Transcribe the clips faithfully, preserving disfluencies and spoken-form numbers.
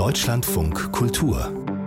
Deutschlandfunk Kultur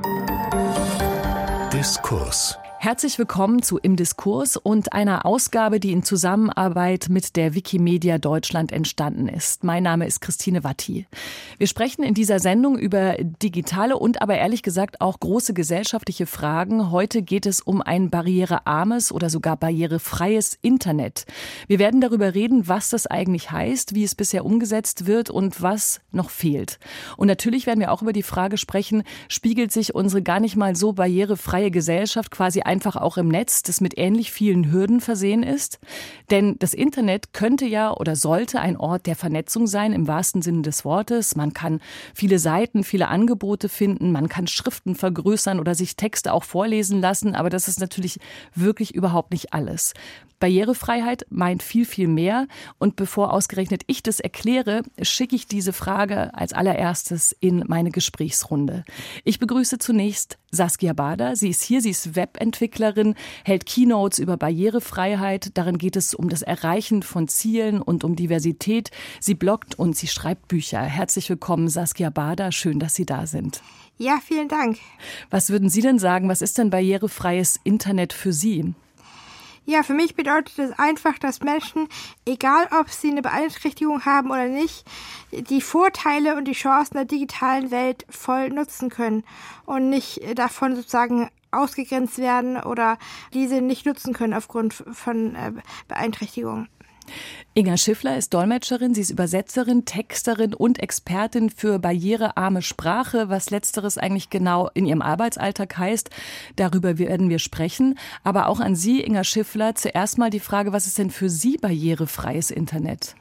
Diskurs. Herzlich willkommen zu Im Diskurs und einer Ausgabe, die in Zusammenarbeit mit der Wikimedia Deutschland entstanden ist. Mein Name ist Christine Watti. Wir sprechen in dieser Sendung über digitale und aber ehrlich gesagt auch große gesellschaftliche Fragen. Heute geht es um ein barrierearmes oder sogar barrierefreies Internet. Wir werden darüber reden, was das eigentlich heißt, wie es bisher umgesetzt wird und was noch fehlt. Und natürlich werden wir auch über die Frage sprechen, spiegelt sich unsere gar nicht mal so barrierefreie Gesellschaft quasi einfach auch im Netz, das mit ähnlich vielen Hürden versehen ist? Denn das Internet könnte ja oder sollte ein Ort der Vernetzung sein, im wahrsten Sinne des Wortes. Man kann viele Seiten, viele Angebote finden, man kann Schriften vergrößern oder sich Texte auch vorlesen lassen, aber das ist natürlich wirklich überhaupt nicht alles. Barrierefreiheit meint viel, viel mehr. Und bevor ausgerechnet ich das erkläre, schicke ich diese Frage als allererstes in meine Gesprächsrunde. Ich begrüße zunächst Saskia Bader. Sie ist hier, sie ist Webentwicklerin, hält Keynotes über Barrierefreiheit. Darin geht es um das Erreichen von Zielen und um Diversität. Sie bloggt und sie schreibt Bücher. Herzlich willkommen, Saskia Bader. Schön, dass Sie da sind. Ja, vielen Dank. Was würden Sie denn sagen, was ist denn barrierefreies Internet für Sie? Ja, für mich bedeutet es einfach, dass Menschen, egal ob sie eine Beeinträchtigung haben oder nicht, die Vorteile und die Chancen der digitalen Welt voll nutzen können und nicht davon sozusagen ausgegrenzt werden oder diese nicht nutzen können aufgrund von Beeinträchtigungen. Inga Schiffler ist Dolmetscherin, sie ist Übersetzerin, Texterin und Expertin für barrierearme Sprache, was Letzteres eigentlich genau in ihrem Arbeitsalltag heißt. Darüber werden wir sprechen. Aber auch an Sie, Inga Schiffler, zuerst mal die Frage, was ist denn für Sie barrierefreies Internet?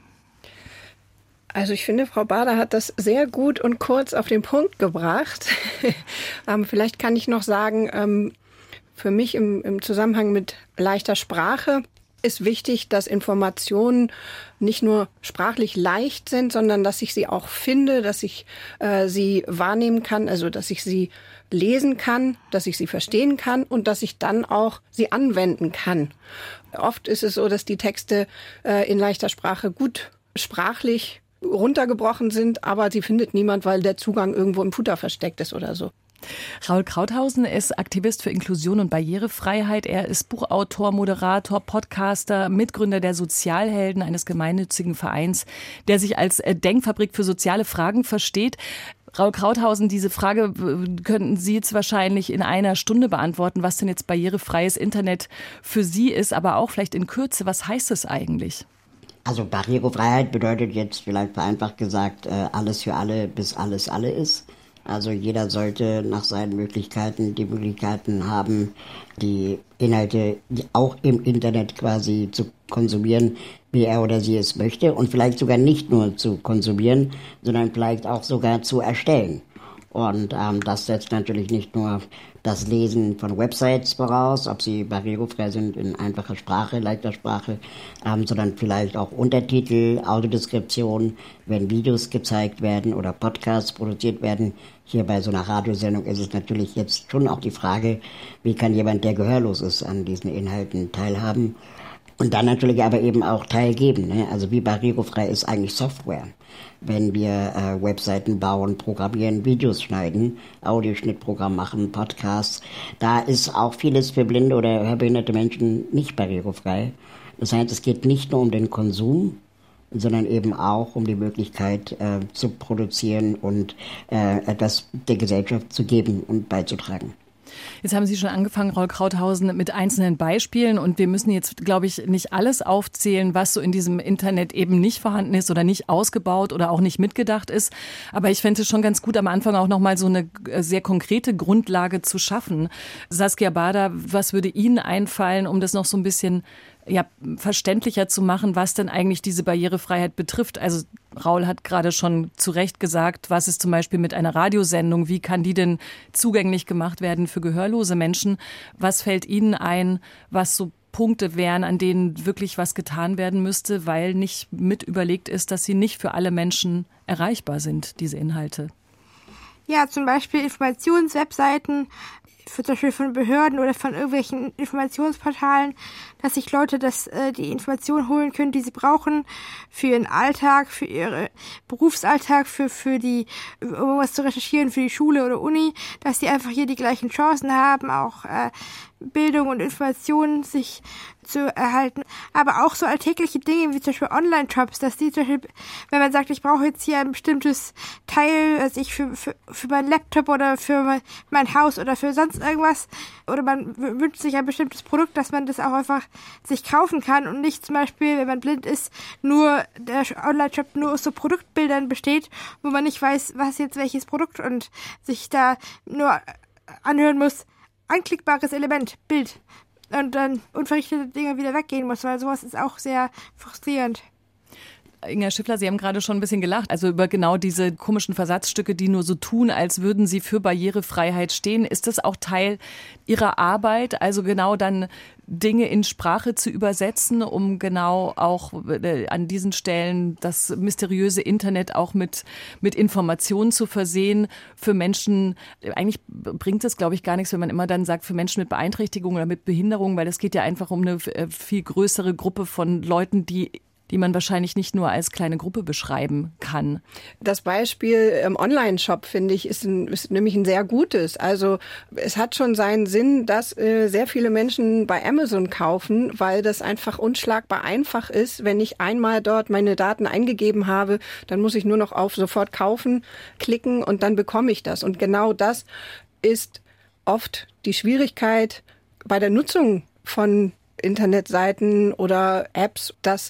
Also ich finde, Frau Bader hat das sehr gut und kurz auf den Punkt gebracht. ähm, vielleicht kann ich noch sagen, ähm, für mich im, im Zusammenhang mit leichter Sprache ist wichtig, dass Informationen nicht nur sprachlich leicht sind, sondern dass ich sie auch finde, dass ich äh, sie wahrnehmen kann, also dass ich sie lesen kann, dass ich sie verstehen kann und dass ich dann auch sie anwenden kann. Oft ist es so, dass die Texte äh, in leichter Sprache gut sprachlich runtergebrochen sind, aber sie findet niemand, weil der Zugang irgendwo im Footer versteckt ist oder so. Raul Krauthausen ist Aktivist für Inklusion und Barrierefreiheit. Er ist Buchautor, Moderator, Podcaster, Mitgründer der Sozialhelden, eines gemeinnützigen Vereins, der sich als Denkfabrik für soziale Fragen versteht. Raul Krauthausen, diese Frage könnten Sie jetzt wahrscheinlich in einer Stunde beantworten, was denn jetzt barrierefreies Internet für Sie ist, aber auch vielleicht in Kürze. Was heißt es eigentlich? Also Barrierefreiheit bedeutet jetzt vielleicht vereinfacht gesagt, alles für alle, bis alles alle ist. Also jeder sollte nach seinen Möglichkeiten die Möglichkeiten haben, die Inhalte auch im Internet quasi zu konsumieren, wie er oder sie es möchte. Und vielleicht sogar nicht nur zu konsumieren, sondern vielleicht auch sogar zu erstellen. Und ähm, das setzt natürlich nicht nur das Lesen von Websites voraus, ob sie barrierefrei sind in einfacher Sprache, leichter Sprache, ähm, sondern vielleicht auch Untertitel, Audiodeskription, wenn Videos gezeigt werden oder Podcasts produziert werden. Hier bei so einer Radiosendung ist es natürlich jetzt schon auch die Frage, wie kann jemand, der gehörlos ist, an diesen Inhalten teilhaben? Und dann natürlich aber eben auch teilgeben. Ne? Also wie barrierefrei ist eigentlich Software? Wenn wir äh, Webseiten bauen, programmieren, Videos schneiden, Audioschnittprogramm machen, Podcasts, da ist auch vieles für blinde oder hörbehinderte Menschen nicht barrierefrei. Das heißt, es geht nicht nur um den Konsum, sondern eben auch um die Möglichkeit äh, zu produzieren und äh, etwas der Gesellschaft zu geben und beizutragen. Jetzt haben Sie schon angefangen, Raul Krauthausen, mit einzelnen Beispielen und wir müssen jetzt, glaube ich, nicht alles aufzählen, was so in diesem Internet eben nicht vorhanden ist oder nicht ausgebaut oder auch nicht mitgedacht ist. Aber ich fände es schon ganz gut, am Anfang auch nochmal so eine sehr konkrete Grundlage zu schaffen. Saskia Bader, was würde Ihnen einfallen, um das noch so ein bisschen ja, verständlicher zu machen, was denn eigentlich diese Barrierefreiheit betrifft? Also Raul hat gerade schon zu Recht gesagt, was ist zum Beispiel mit einer Radiosendung, wie kann die denn zugänglich gemacht werden für gehörlose Menschen? Was fällt Ihnen ein, was so Punkte wären, an denen wirklich was getan werden müsste, weil nicht mit überlegt ist, dass sie nicht für alle Menschen erreichbar sind, diese Inhalte? Ja, zum Beispiel Informationswebseiten für, zum Beispiel von Behörden oder von irgendwelchen Informationsportalen, dass sich Leute das, äh, die Informationen holen können, die sie brauchen für ihren Alltag, für ihren Berufsalltag, für, für die, um was zu recherchieren, für die Schule oder Uni, dass die einfach hier die gleichen Chancen haben, auch äh, Bildung und Informationen sich zu erhalten, aber auch so alltägliche Dinge wie zum Beispiel Online-Shops, dass die zum Beispiel, wenn man sagt, ich brauche jetzt hier ein bestimmtes Teil, also ich für, für, für meinen Laptop oder für mein, mein Haus oder für sonst irgendwas, oder man wünscht sich ein bestimmtes Produkt, dass man das auch einfach sich kaufen kann und nicht zum Beispiel, wenn man blind ist, nur der Online-Shop nur aus so Produktbildern besteht, wo man nicht weiß, was jetzt welches Produkt und sich da nur anhören muss, anklickbares Element, Bild. Und dann unverrichtete Dinge wieder weggehen muss, weil sowas ist auch sehr frustrierend. Inga Schiffler, Sie haben gerade schon ein bisschen gelacht, also über genau diese komischen Versatzstücke, die nur so tun, als würden sie für Barrierefreiheit stehen. Ist das auch Teil Ihrer Arbeit, also genau dann Dinge in Sprache zu übersetzen, um genau auch an diesen Stellen das mysteriöse Internet auch mit, mit Informationen zu versehen für Menschen? Eigentlich bringt es, glaube ich, gar nichts, wenn man immer dann sagt, für Menschen mit Beeinträchtigung oder mit Behinderung, weil es geht ja einfach um eine viel größere Gruppe von Leuten, die die man wahrscheinlich nicht nur als kleine Gruppe beschreiben kann. Das Beispiel im Online-Shop, finde ich, ist, ein, ist nämlich ein sehr gutes. Also es hat schon seinen Sinn, dass äh, sehr viele Menschen bei Amazon kaufen, weil das einfach unschlagbar einfach ist. Wenn ich einmal dort meine Daten eingegeben habe, dann muss ich nur noch auf sofort kaufen klicken und dann bekomme ich das. Und genau das ist oft die Schwierigkeit bei der Nutzung von Internetseiten oder Apps, dass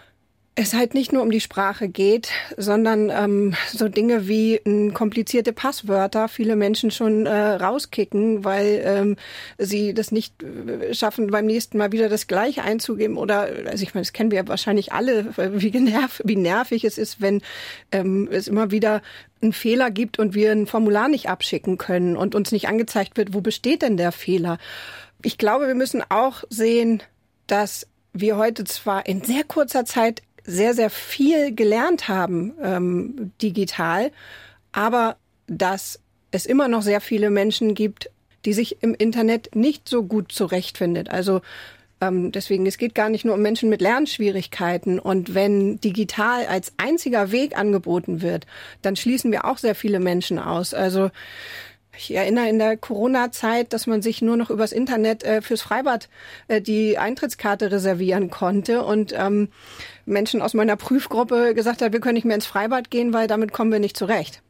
es halt nicht nur um die Sprache geht, sondern ähm, so Dinge wie äh, komplizierte Passwörter viele Menschen schon äh, rauskicken, weil ähm, sie das nicht äh, schaffen, beim nächsten Mal wieder das Gleiche einzugeben. Oder, also ich meine, das kennen wir ja wahrscheinlich alle, wie, generv, wie nervig es ist, wenn ähm, es immer wieder einen Fehler gibt und wir ein Formular nicht abschicken können und uns nicht angezeigt wird, wo besteht denn der Fehler. Ich glaube, wir müssen auch sehen, dass wir heute zwar in sehr kurzer Zeit sehr, sehr viel gelernt haben ähm, digital, aber dass es immer noch sehr viele Menschen gibt, die sich im Internet nicht so gut zurechtfinden. Also ähm, deswegen, es geht gar nicht nur um Menschen mit Lernschwierigkeiten. Und wenn digital als einziger Weg angeboten wird, dann schließen wir auch sehr viele Menschen aus. Also ich erinnere in der Corona-Zeit, dass man sich nur noch übers Internet äh, fürs Freibad äh, die Eintrittskarte reservieren konnte und ähm, Menschen aus meiner Prüfgruppe gesagt hat, wir können nicht mehr ins Freibad gehen, weil damit kommen wir nicht zurecht.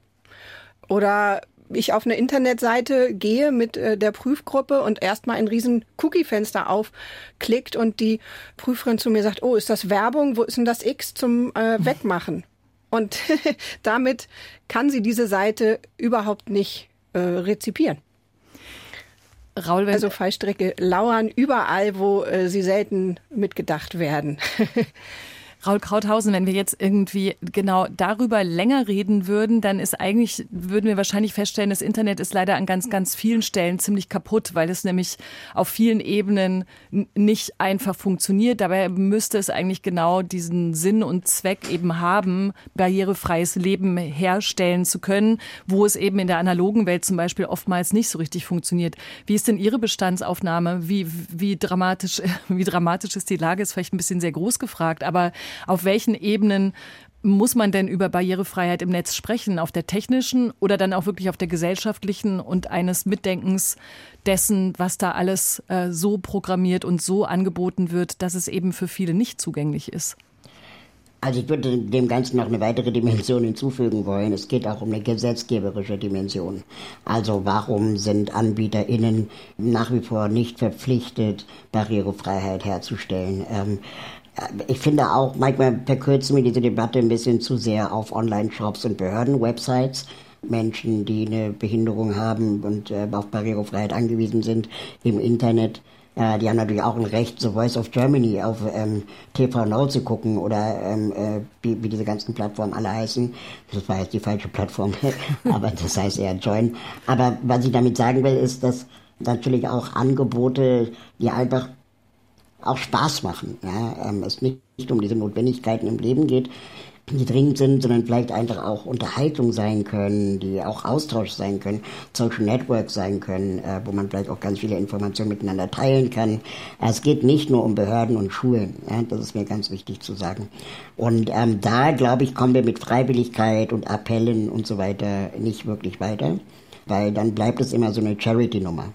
Oder ich auf eine Internetseite gehe mit äh, der Prüfgruppe und erstmal ein riesen Cookie-Fenster aufklickt und die Prüferin zu mir sagt, oh, ist das Werbung? Wo ist denn das X zum äh, Wegmachen? Und damit kann sie diese Seite überhaupt nicht äh, rezipieren. Raul, wenn also Fallstricke lauern überall, wo äh, sie selten mitgedacht werden. Raul Krauthausen, wenn wir jetzt irgendwie genau darüber länger reden würden, dann ist eigentlich, würden wir wahrscheinlich feststellen, das Internet ist leider an ganz, ganz vielen Stellen ziemlich kaputt, weil es nämlich auf vielen Ebenen nicht einfach funktioniert. Dabei müsste es eigentlich genau diesen Sinn und Zweck eben haben, barrierefreies Leben herstellen zu können, wo es eben in der analogen Welt zum Beispiel oftmals nicht so richtig funktioniert. Wie ist denn Ihre Bestandsaufnahme? Wie, wie dramatisch, wie dramatisch ist die Lage? Ist vielleicht ein bisschen sehr groß gefragt, aber auf welchen Ebenen muss man denn über Barrierefreiheit im Netz sprechen? Auf der technischen oder dann auch wirklich auf der gesellschaftlichen und eines Mitdenkens dessen, was da alles äh, so programmiert und so angeboten wird, dass es eben für viele nicht zugänglich ist? Also ich würde dem Ganzen noch eine weitere Dimension hinzufügen wollen. Es geht auch um eine gesetzgeberische Dimension. Also warum sind AnbieterInnen nach wie vor nicht verpflichtet, Barrierefreiheit herzustellen? Ähm, Ich finde auch, manchmal verkürzen wir diese Debatte ein bisschen zu sehr auf Online-Shops und Behörden-Websites. Menschen, die eine Behinderung haben und äh, auf Barrierefreiheit angewiesen sind im Internet, äh, die haben natürlich auch ein Recht, The Voice of Germany auf ähm, T V Now zu gucken oder ähm, äh, wie, wie diese ganzen Plattformen alle heißen. Das war jetzt die falsche Plattform, aber das heißt eher Join. Aber was ich damit sagen will, ist, dass natürlich auch Angebote, die einfach auch Spaß machen. Ja, ähm, es nicht um diese Notwendigkeiten im Leben geht. die dringend sind, sondern vielleicht einfach auch Unterhaltung sein können, die auch Austausch sein können, Social Networks sein können, äh, wo man vielleicht auch ganz viele Informationen miteinander teilen kann. Es geht nicht nur um Behörden und Schulen, ja, das ist mir ganz wichtig zu sagen. Und ähm, da, glaube ich, kommen wir mit Freiwilligkeit und Appellen und so weiter nicht wirklich weiter, weil dann bleibt es immer so eine Charity-Nummer.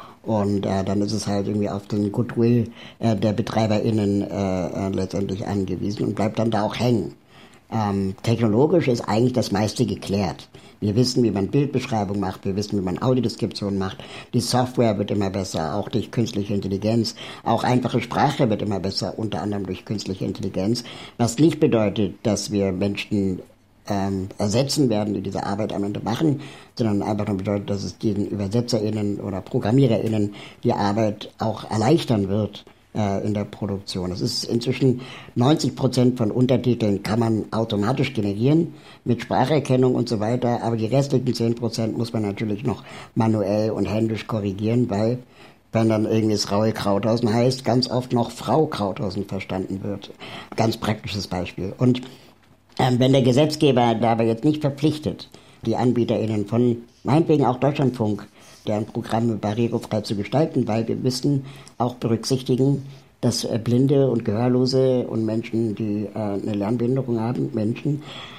Und äh, dann ist es halt irgendwie auf den Goodwill äh, der BetreiberInnen äh, äh, letztendlich angewiesen und bleibt dann da auch hängen. Ähm, technologisch ist eigentlich das meiste geklärt. Wir wissen, wie man Bildbeschreibung macht, wir wissen, wie man Audiodeskription macht. Die Software wird immer besser, auch durch künstliche Intelligenz. Auch einfache Sprache wird immer besser, unter anderem durch künstliche Intelligenz. Was nicht bedeutet, dass wir Menschen ähm, ersetzen werden, die diese Arbeit am Ende machen, sondern einfach nur bedeutet, dass es den ÜbersetzerInnen oder ProgrammiererInnen die Arbeit auch erleichtern wird in der Produktion. Es ist inzwischen neunzig Prozent von Untertiteln kann man automatisch generieren mit Spracherkennung und so weiter, aber die restlichen zehn Prozent muss man natürlich noch manuell und händisch korrigieren, weil wenn dann irgendwie es Raul Krauthausen heißt, ganz oft noch Frau Krauthausen verstanden wird. Ganz praktisches Beispiel. Und ähm, wenn der Gesetzgeber dabei jetzt nicht verpflichtet, die AnbieterInnen von meinetwegen auch Deutschlandfunk, deren Programme barrierefrei zu gestalten, weil wir müssen auch berücksichtigen, dass äh, Blinde und Gehörlose und Menschen, die äh, eine Lernbehinderung haben, Menschen,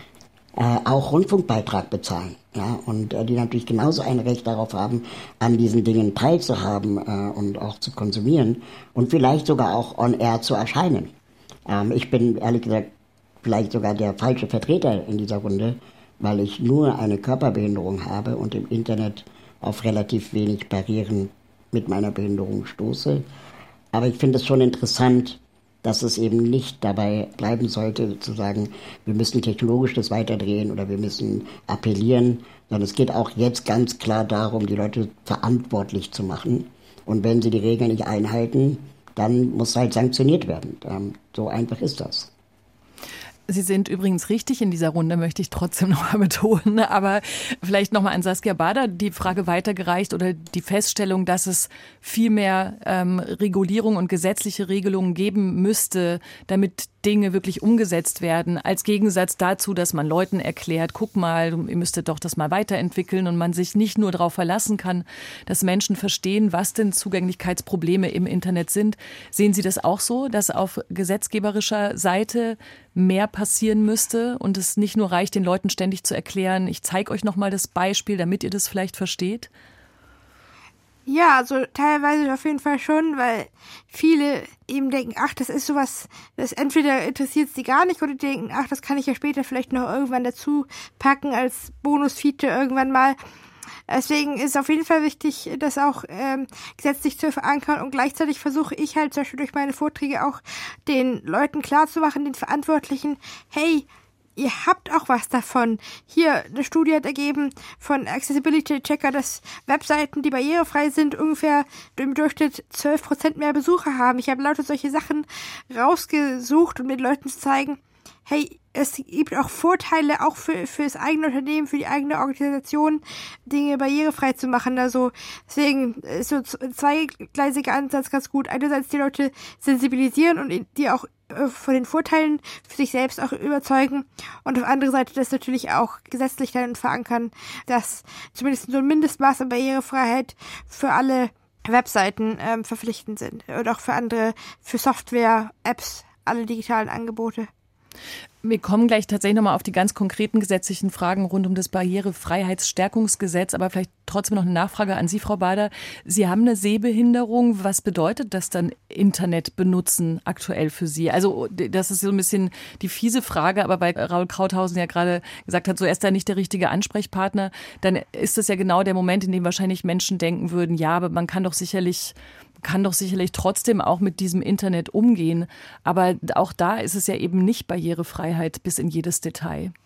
äh, auch Rundfunkbeitrag bezahlen. Ja, und äh, die natürlich genauso ein Recht darauf haben, an diesen Dingen teilzuhaben äh, und auch zu konsumieren und vielleicht sogar auch on air zu erscheinen. Ähm, ich bin ehrlich gesagt vielleicht sogar der falsche Vertreter in dieser Runde, weil ich nur eine Körperbehinderung habe und im Internet auf relativ wenig Barrieren mit meiner Behinderung stoße. Aber ich finde es schon interessant, dass es eben nicht dabei bleiben sollte, zu sagen, wir müssen technologisch das weiterdrehen oder wir müssen appellieren, sondern es geht auch jetzt ganz klar darum, die Leute verantwortlich zu machen. Und wenn sie die Regeln nicht einhalten, dann muss halt sanktioniert werden. So einfach ist das. Sie sind übrigens richtig in dieser Runde, möchte ich trotzdem noch mal betonen. Aber vielleicht noch mal an Saskia Bader die Frage weitergereicht oder die Feststellung, dass es viel mehr ähm, Regulierung und gesetzliche Regelungen geben müsste, damit Dinge wirklich umgesetzt werden, als Gegensatz dazu, dass man Leuten erklärt, guck mal, ihr müsstet doch das mal weiterentwickeln und man sich nicht nur darauf verlassen kann, dass Menschen verstehen, was denn Zugänglichkeitsprobleme im Internet sind. Sehen Sie das auch so, dass auf gesetzgeberischer Seite mehr passieren müsste und es nicht nur reicht, den Leuten ständig zu erklären, ich zeige euch noch mal das Beispiel, damit ihr das vielleicht versteht? Ja, also teilweise auf jeden Fall schon, weil viele eben denken, ach, das ist sowas, das entweder interessiert sie gar nicht oder die denken, ach, das kann ich ja später vielleicht noch irgendwann dazu packen als Bonus-Feature irgendwann mal. Deswegen ist auf jeden Fall wichtig, das auch ähm, gesetzlich zu verankern und gleichzeitig versuche ich halt zum Beispiel durch meine Vorträge auch den Leuten klarzumachen, den Verantwortlichen, hey, ihr habt auch was davon. Hier, eine Studie hat ergeben von Accessibility Checker, dass Webseiten, die barrierefrei sind, ungefähr im Durchschnitt zwölf Prozent mehr Besucher haben. Ich habe lauter solche Sachen rausgesucht, um den Leuten zu zeigen, hey, es gibt auch Vorteile, auch für, für das eigene Unternehmen, für die eigene Organisation, Dinge barrierefrei zu machen. Also deswegen ist so ein zweigleisiger Ansatz ganz gut. Einerseits die Leute sensibilisieren und die auch von den Vorteilen für sich selbst auch überzeugen und auf der anderen Seite das natürlich auch gesetzlich dann verankern, dass zumindest so ein Mindestmaß an Barrierefreiheit für alle Webseiten ähm, verpflichtend sind und auch für andere, für Software, Apps, alle digitalen Angebote. Wir kommen gleich tatsächlich nochmal auf die ganz konkreten gesetzlichen Fragen rund um das Barrierefreiheitsstärkungsgesetz, aber vielleicht trotzdem noch eine Nachfrage an Sie, Frau Bader. Sie haben eine Sehbehinderung. Was bedeutet das dann, Internet benutzen aktuell für Sie? Also das ist so ein bisschen die fiese Frage, aber weil Raul Krauthausen ja gerade gesagt hat, so er ist da nicht der richtige Ansprechpartner, dann ist das ja genau der Moment, in dem wahrscheinlich Menschen denken würden, ja, aber man kann doch sicherlich kann doch sicherlich trotzdem auch mit diesem Internet umgehen. Aber auch da ist es ja eben nicht Barrierefreiheit bis in jedes Detail.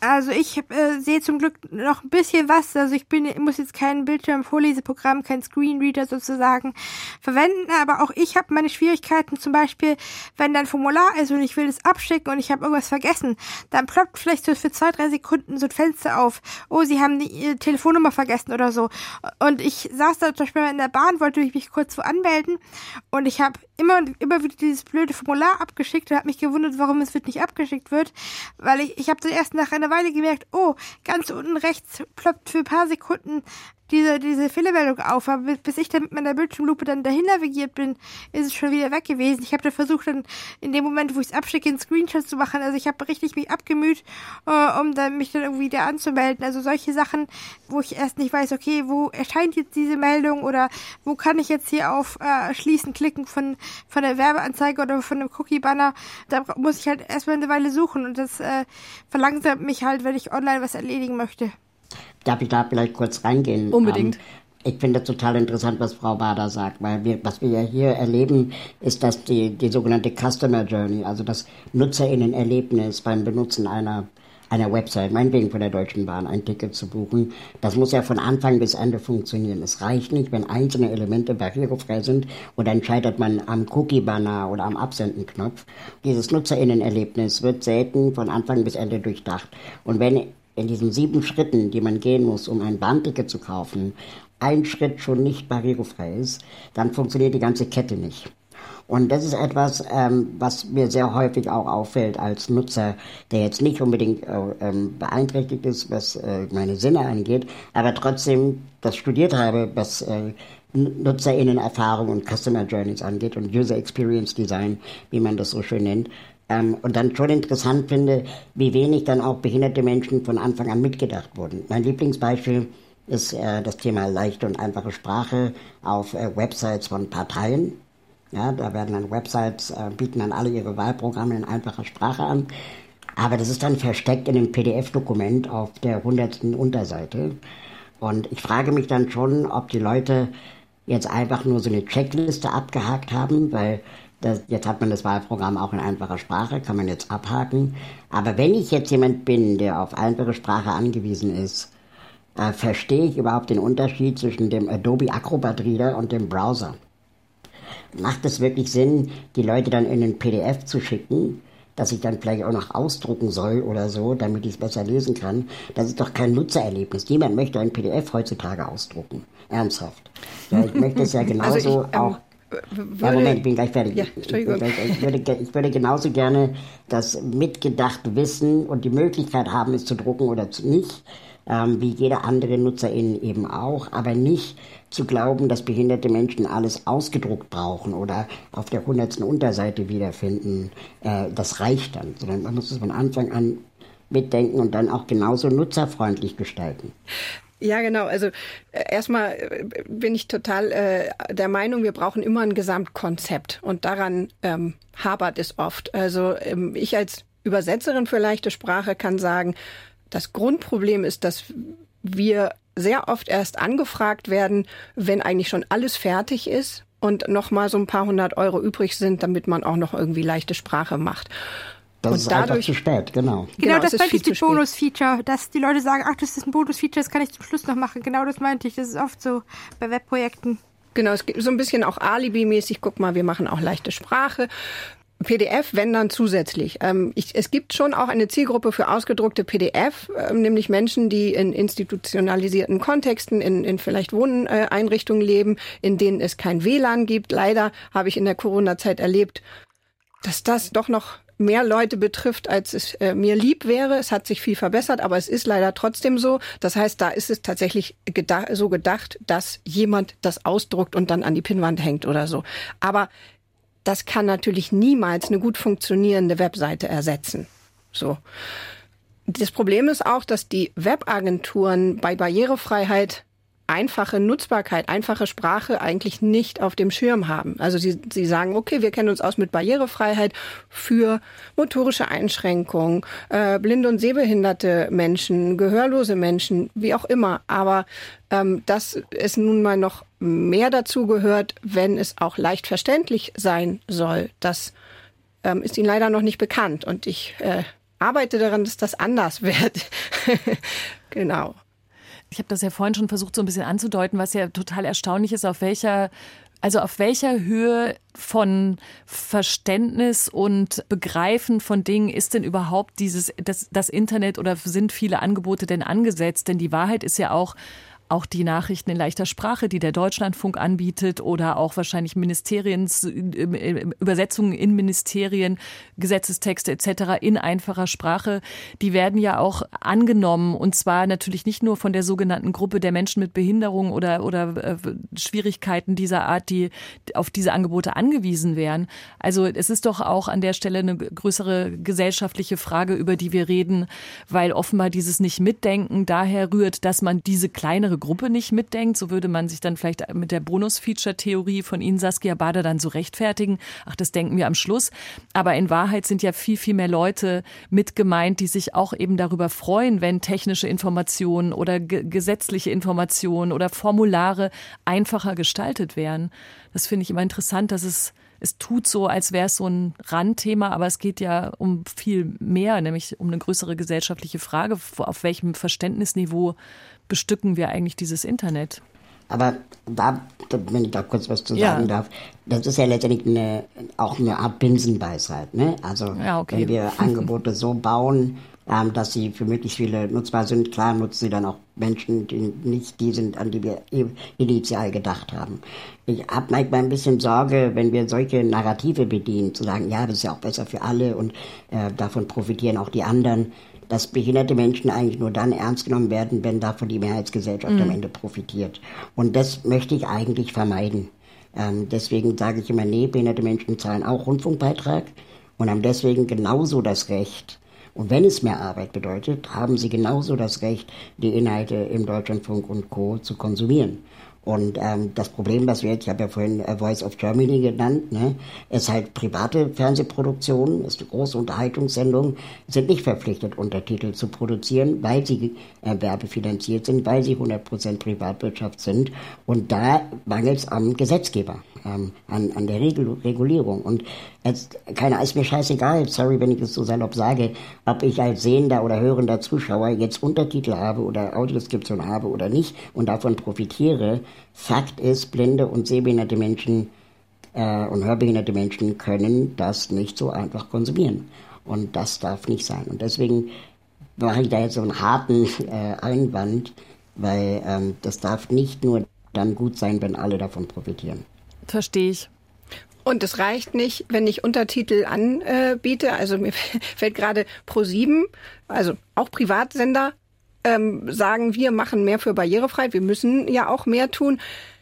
Also ich äh, sehe zum Glück noch ein bisschen was. Also ich bin, ich muss jetzt kein Bildschirm-Vorleseprogramm, kein Screenreader sozusagen verwenden, aber auch ich habe meine Schwierigkeiten, zum Beispiel, wenn da ein Formular ist und ich will das abschicken und ich habe irgendwas vergessen, dann ploppt vielleicht so für zwei, drei Sekunden so ein Fenster auf. Oh, Sie haben die Ihre Telefonnummer vergessen oder so. Und ich saß da zum Beispiel in der Bahn, wollte mich kurz wo anmelden und ich habe immer und immer wieder dieses blöde Formular abgeschickt und habe mich gewundert, warum es nicht abgeschickt wird, weil ich, ich habe zuerst nach einer Weile gemerkt, oh, ganz unten rechts ploppt für ein paar Sekunden diese, diese Fehlermeldung auf, aber bis ich dann mit meiner Bildschirmlupe dann dahin navigiert bin, ist es schon wieder weg gewesen. Ich habe dann versucht, dann in dem Moment, wo ich es abschicke, einen Screenshot zu machen. Also ich habe richtig mich abgemüht, äh, um dann mich dann irgendwie da anzumelden. Also solche Sachen, wo ich erst nicht weiß, okay, wo erscheint jetzt diese Meldung oder wo kann ich jetzt hier auf äh, Schließen klicken von, von der Werbeanzeige oder von einem Cookie-Banner. Da muss ich halt erstmal eine Weile suchen und das äh, verlangsamt mich halt, wenn ich online was erledigen möchte. Darf ich da vielleicht kurz reingehen? Unbedingt. Ähm, ich finde das total interessant, was Frau Bader sagt, weil wir, was wir ja hier erleben, ist, dass die, die sogenannte Customer Journey, also das NutzerInnen-Erlebnis beim Benutzen einer, einer Website, meinetwegen von der Deutschen Bahn, ein Ticket zu buchen, das muss ja von Anfang bis Ende funktionieren. Es reicht nicht, wenn einzelne Elemente barrierefrei sind und dann scheitert man am Cookie-Banner oder am Absenden-Knopf. Dieses NutzerInnen-Erlebnis wird selten von Anfang bis Ende durchdacht. Und wenn in diesen sieben Schritten, die man gehen muss, um ein Bahnticket zu kaufen, ein Schritt schon nicht barrierefrei ist, dann funktioniert die ganze Kette nicht. Und das ist etwas, ähm, was mir sehr häufig auch auffällt als Nutzer, der jetzt nicht unbedingt äh, ähm, beeinträchtigt ist, was äh, meine Sinne angeht, aber trotzdem das studiert habe, was äh, NutzerInnen-Erfahrung und Customer Journeys angeht und User Experience Design, wie man das so schön nennt. Ähm, und dann schon interessant finde, wie wenig dann auch behinderte Menschen von Anfang an mitgedacht wurden. Mein Lieblingsbeispiel ist äh, das Thema leichte und einfache Sprache auf äh, Websites von Parteien. Ja, da werden dann Websites, äh, bieten dann alle ihre Wahlprogramme in einfacher Sprache an. Aber das ist dann versteckt in einem P D F-Dokument auf der hundertsten Unterseite. Und ich frage mich dann schon, ob die Leute jetzt einfach nur so eine Checkliste abgehakt haben, weil Das, jetzt hat man das Wahlprogramm auch in einfacher Sprache, kann man jetzt abhaken. Aber wenn ich jetzt jemand bin, der auf einfache Sprache angewiesen ist, äh, verstehe ich überhaupt den Unterschied zwischen dem Adobe Acrobat Reader und dem Browser? Macht es wirklich Sinn, die Leute dann in ein P D F zu schicken, dass ich dann vielleicht auch noch ausdrucken soll oder so, damit ich es besser lesen kann? Das ist doch kein Nutzererlebnis. Niemand möchte ein P D F heutzutage ausdrucken. Ernsthaft. Ja, ich möchte es ja genauso also ich, ähm auch... Würde, ja, Moment, ich bin gleich fertig. Ja, Entschuldigung. Ich, ich, würde, ich würde genauso gerne das mitgedacht wissen und die Möglichkeit haben, es zu drucken oder nicht, ähm, wie jeder andere Nutzerin eben auch, aber nicht zu glauben, dass behinderte Menschen alles ausgedruckt brauchen oder auf der hundertsten Unterseite wiederfinden. Äh, das reicht dann, sondern man muss es von Anfang an mitdenken und dann auch genauso nutzerfreundlich gestalten. Ja, genau. Also äh, erstmal äh, bin ich total äh, der Meinung, wir brauchen immer ein Gesamtkonzept und daran ähm, hapert es oft. Also ähm, ich als Übersetzerin für leichte Sprache kann sagen, das Grundproblem ist, dass wir sehr oft erst angefragt werden, wenn eigentlich schon alles fertig ist und noch mal so ein paar hundert Euro übrig sind, damit man auch noch irgendwie leichte Sprache macht. Das und ist dadurch, einfach zu spät, genau. Genau, genau das meinte ich, die Bonus-Feature, dass die Leute sagen, ach, das ist ein Bonus-Feature, das kann ich zum Schluss noch machen. Genau das meinte ich, das ist oft so bei Webprojekten. Genau, es gibt so ein bisschen auch Alibi-mäßig, guck mal, wir machen auch leichte Sprache. P D F, wenn dann zusätzlich. Ähm, ich, es gibt schon auch eine Zielgruppe für ausgedruckte P D F, äh, nämlich Menschen, die in institutionalisierten Kontexten, in, in vielleicht Wohneinrichtungen leben, in denen es kein W L A N gibt. Leider habe ich in der Corona-Zeit erlebt, dass das doch noch mehr Leute betrifft, als es äh, mir lieb wäre. Es hat sich viel verbessert, aber es ist leider trotzdem so. Das heißt, da ist es tatsächlich gedacht, so gedacht, dass jemand das ausdruckt und dann an die Pinnwand hängt oder so. Aber das kann natürlich niemals eine gut funktionierende Webseite ersetzen. So. Das Problem ist auch, dass die Webagenturen bei Barrierefreiheit einfache Nutzbarkeit, einfache Sprache eigentlich nicht auf dem Schirm haben. Also sie, sie sagen, okay, wir kennen uns aus mit Barrierefreiheit für motorische Einschränkungen, äh, blinde und sehbehinderte Menschen, gehörlose Menschen, wie auch immer. Aber ähm, dass es nun mal noch mehr dazu gehört, wenn es auch leicht verständlich sein soll, das ähm, ist ihnen leider noch nicht bekannt. Und ich äh, arbeite daran, dass das anders wird. Genau. Ich habe das ja vorhin schon versucht, so ein bisschen anzudeuten, was ja total erstaunlich ist, auf welcher Also auf welcher Höhe von Verständnis und Begreifen von Dingen ist denn überhaupt dieses das, das Internet oder sind viele Angebote denn angesetzt? Denn die Wahrheit ist ja auch, auch die Nachrichten in leichter Sprache, die der Deutschlandfunk anbietet oder auch wahrscheinlich Ministeriens, Übersetzungen in Ministerien, Gesetzestexte et cetera in einfacher Sprache, die werden ja auch angenommen und zwar natürlich nicht nur von der sogenannten Gruppe der Menschen mit Behinderung oder, oder äh, Schwierigkeiten dieser Art, die auf diese Angebote angewiesen wären. Also es ist doch auch an der Stelle eine größere gesellschaftliche Frage, über die wir reden, weil offenbar dieses Nicht-Mitdenken daher rührt, dass man diese kleinere Gruppe nicht mitdenkt. So würde man sich dann vielleicht mit der Bonus-Feature-Theorie von Ihnen, Saskia Bader, dann so rechtfertigen. Ach, das denken wir am Schluss. Aber in Wahrheit sind ja viel, viel mehr Leute mit gemeint, die sich auch eben darüber freuen, wenn technische Informationen oder ge- gesetzliche Informationen oder Formulare einfacher gestaltet werden. Das finde ich immer interessant, dass es Es tut so, als wäre es so ein Randthema, aber es geht ja um viel mehr, nämlich um eine größere gesellschaftliche Frage. Auf welchem Verständnisniveau bestücken wir eigentlich dieses Internet? Aber da, wenn ich da kurz was zu sagen ja. darf, das ist ja letztendlich eine, auch eine Art Binsenweisheit. Ne? Also ja, okay. wenn wir Angebote so bauen, ähm, dass sie für möglichst viele nutzbar sind, klar nutzen sie dann auch Menschen, die nicht die sind, an die wir initial gedacht haben. Ich habe manchmal ein bisschen Sorge, wenn wir solche Narrative bedienen, zu sagen, ja, das ist ja auch besser für alle und äh, davon profitieren auch die anderen, dass behinderte Menschen eigentlich nur dann ernst genommen werden, wenn davon die Mehrheitsgesellschaft mhm. am Ende profitiert. Und das möchte ich eigentlich vermeiden. Ähm, deswegen sage ich immer, nee, behinderte Menschen zahlen auch Rundfunkbeitrag und haben deswegen genauso das Recht. Und wenn es mehr Arbeit bedeutet, haben sie genauso das Recht, die Inhalte im Deutschlandfunk und Co. zu konsumieren. Und ähm, das Problem, was wir jetzt, ich habe ja vorhin äh, Voice of Germany genannt, ne, ist halt private Fernsehproduktionen, ist eine große Unterhaltungssendung, sind nicht verpflichtet, Untertitel zu produzieren, weil sie äh, werbefinanziert sind, weil sie hundert Prozent Privatwirtschaft sind. Und da mangelt es am Gesetzgeber, ähm, an, an der Regul- Regulierung. Und jetzt, keiner ist mir scheißegal, sorry, wenn ich das so salopp sage, ob ich als sehender oder hörender Zuschauer jetzt Untertitel habe oder Audiodeskription habe oder nicht und davon profitiere. Fakt ist, blinde und sehbehinderte Menschen äh, und hörbehinderte Menschen können das nicht so einfach konsumieren. Und das darf nicht sein. Und deswegen mache ich da jetzt so einen harten äh, Einwand, weil ähm, das darf nicht nur dann gut sein, wenn alle davon profitieren. Verstehe ich. Und es reicht nicht, wenn ich Untertitel anbiete. Also mir fällt gerade ProSieben, also auch Privatsender, ähm, sagen, wir machen mehr für Barrierefreiheit. Wir müssen ja auch mehr tun.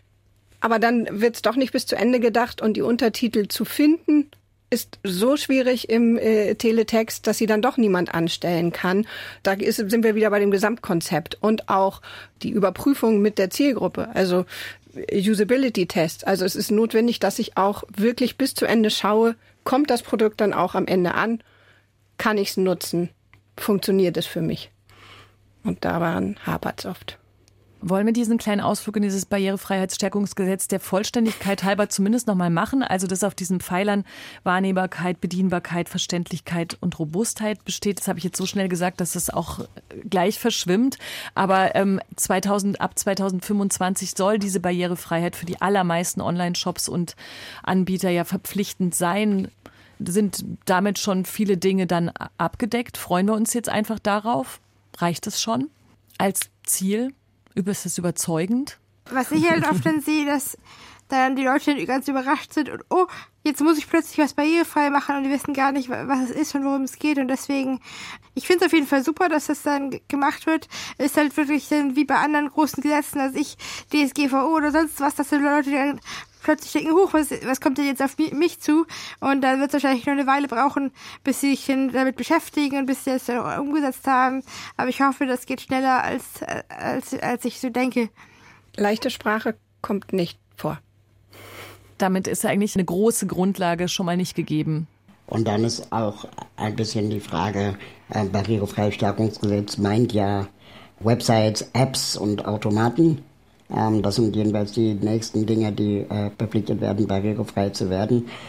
Aber dann wird es doch nicht bis zu Ende gedacht und die Untertitel zu finden ist so schwierig im äh, Teletext, dass sie dann doch niemand anstellen kann. Da ist, sind wir wieder bei dem Gesamtkonzept und auch die Überprüfung mit der Zielgruppe, also Usability-Test. Also es ist notwendig, dass ich auch wirklich bis zu Ende schaue, kommt das Produkt dann auch am Ende an? Kann ich es nutzen? Funktioniert es für mich? Und daran hapert es oft. Wollen wir diesen kleinen Ausflug in dieses Barrierefreiheitsstärkungsgesetz der Vollständigkeit halber zumindest nochmal machen? Also das auf diesen Pfeilern Wahrnehmbarkeit, Bedienbarkeit, Verständlichkeit und Robustheit besteht. Das habe ich jetzt so schnell gesagt, dass das auch gleich verschwimmt. Aber ähm, zweitausend, ab zweitausendfünfundzwanzig soll diese Barrierefreiheit für die allermeisten Online-Shops und Anbieter ja verpflichtend sein. Sind damit schon viele Dinge dann abgedeckt? Freuen wir uns jetzt einfach darauf? Reicht es schon als Ziel? Ist das überzeugend? Was ich halt oft dann sehe, dass dann die Leute ganz überrascht sind und oh, jetzt muss ich plötzlich was barrierefrei machen und die wissen gar nicht, was es ist und worum es geht. Und deswegen, ich finde es auf jeden Fall super, dass das dann gemacht wird. Ist halt wirklich dann wie bei anderen großen Gesetzen, also ich, D S G V O oder sonst was, dass die Leute dann plötzlich denken, huch, was, was kommt denn jetzt auf mich zu? Und dann wird es wahrscheinlich noch eine Weile brauchen, bis sie sich damit beschäftigen und bis sie es dann umgesetzt haben. Aber ich hoffe, das geht schneller, als, als, als ich so denke. Leichte Sprache kommt nicht vor. Damit ist eigentlich eine große Grundlage schon mal nicht gegeben. Und dann ist auch ein bisschen die Frage, äh, Barrierefreiheitsstärkungsgesetz meint ja Websites, Apps und Automaten. Ähm, das sind jedenfalls die nächsten Dinge, die äh, verpflichtet werden, barrierefrei zu werden.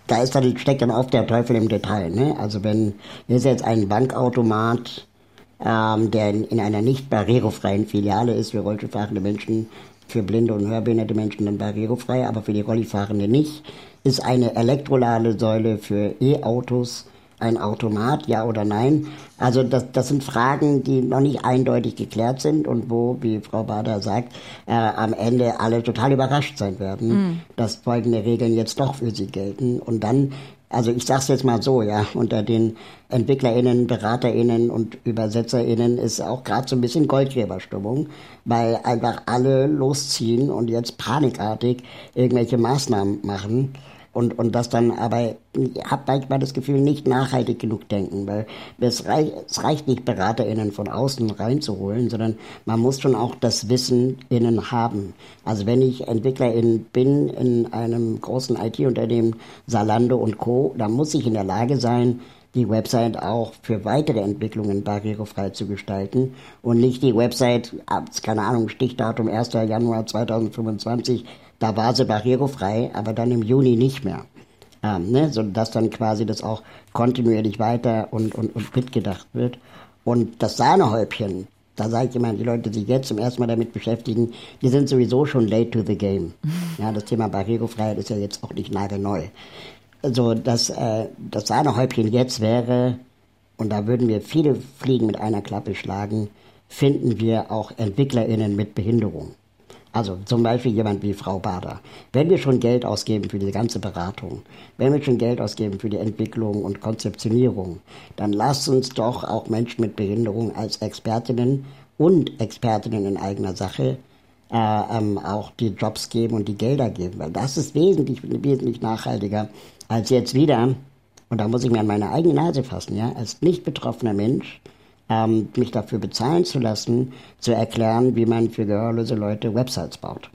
da ist dann, steckt dann oft der Teufel im Detail. Ne? Also wenn, hier ist jetzt ein Bankautomat, ähm, der in, in einer nicht barrierefreien Filiale ist für Rollstuhlfahrende Menschen, für blinde und hörbehinderte Menschen dann barrierefrei, aber für die Rollifahrenden nicht, ist eine Elektroladesäule für E-Autos ein Automat, ja oder nein? Also das, das sind Fragen, die noch nicht eindeutig geklärt sind und wo, wie Frau Bader sagt, äh, am Ende alle total überrascht sein werden, mm. dass folgende Regeln jetzt doch für sie gelten. Und dann, also ich sag's jetzt mal so, ja, unter den EntwicklerInnen, BeraterInnen und ÜbersetzerInnen ist auch gerade so ein bisschen Goldgräberstimmung, weil einfach alle losziehen und jetzt panikartig irgendwelche Maßnahmen machen. Und, und das dann aber, ich habe manchmal das Gefühl, nicht nachhaltig genug denken, weil es reicht, es reicht nicht, BeraterInnen von außen reinzuholen, sondern man muss schon auch das Wissen innen haben. Also wenn ich EntwicklerIn bin in einem großen I T-Unternehmen, Zalando und Co., dann muss ich in der Lage sein, die Website auch für weitere Entwicklungen barrierefrei zu gestalten und nicht die Website, keine Ahnung, Stichdatum erster Januar zweitausendfünfundzwanzig, da war sie barrierefrei, aber dann im Juni nicht mehr. Ähm, ne? So dass dann quasi das auch kontinuierlich weiter und, und, und mitgedacht wird. Und das Sahnehäubchen, da sage ich immer, die Leute, die sich jetzt zum ersten Mal damit beschäftigen, die sind sowieso schon late to the game. Ja, das Thema Barrierefreiheit ist ja jetzt auch nicht nagelneu. Also das, äh, das Sahnehäubchen jetzt wäre, und da würden wir viele Fliegen mit einer Klappe schlagen, finden wir auch EntwicklerInnen mit Behinderung. Also zum Beispiel jemand wie Frau Bader. Wenn wir schon Geld ausgeben für diese ganze Beratung, wenn wir schon Geld ausgeben für die Entwicklung und Konzeptionierung, dann lasst uns doch auch Menschen mit Behinderung als Expertinnen und Expertinnen in eigener Sache äh, ähm, auch die Jobs geben und die Gelder geben. Weil das ist wesentlich, wesentlich nachhaltiger als jetzt wieder, und da muss ich mir an meine eigene Nase fassen, ja, als nicht betroffener Mensch, Ähm, mich dafür bezahlen zu lassen, zu erklären, wie man für gehörlose Leute Websites baut.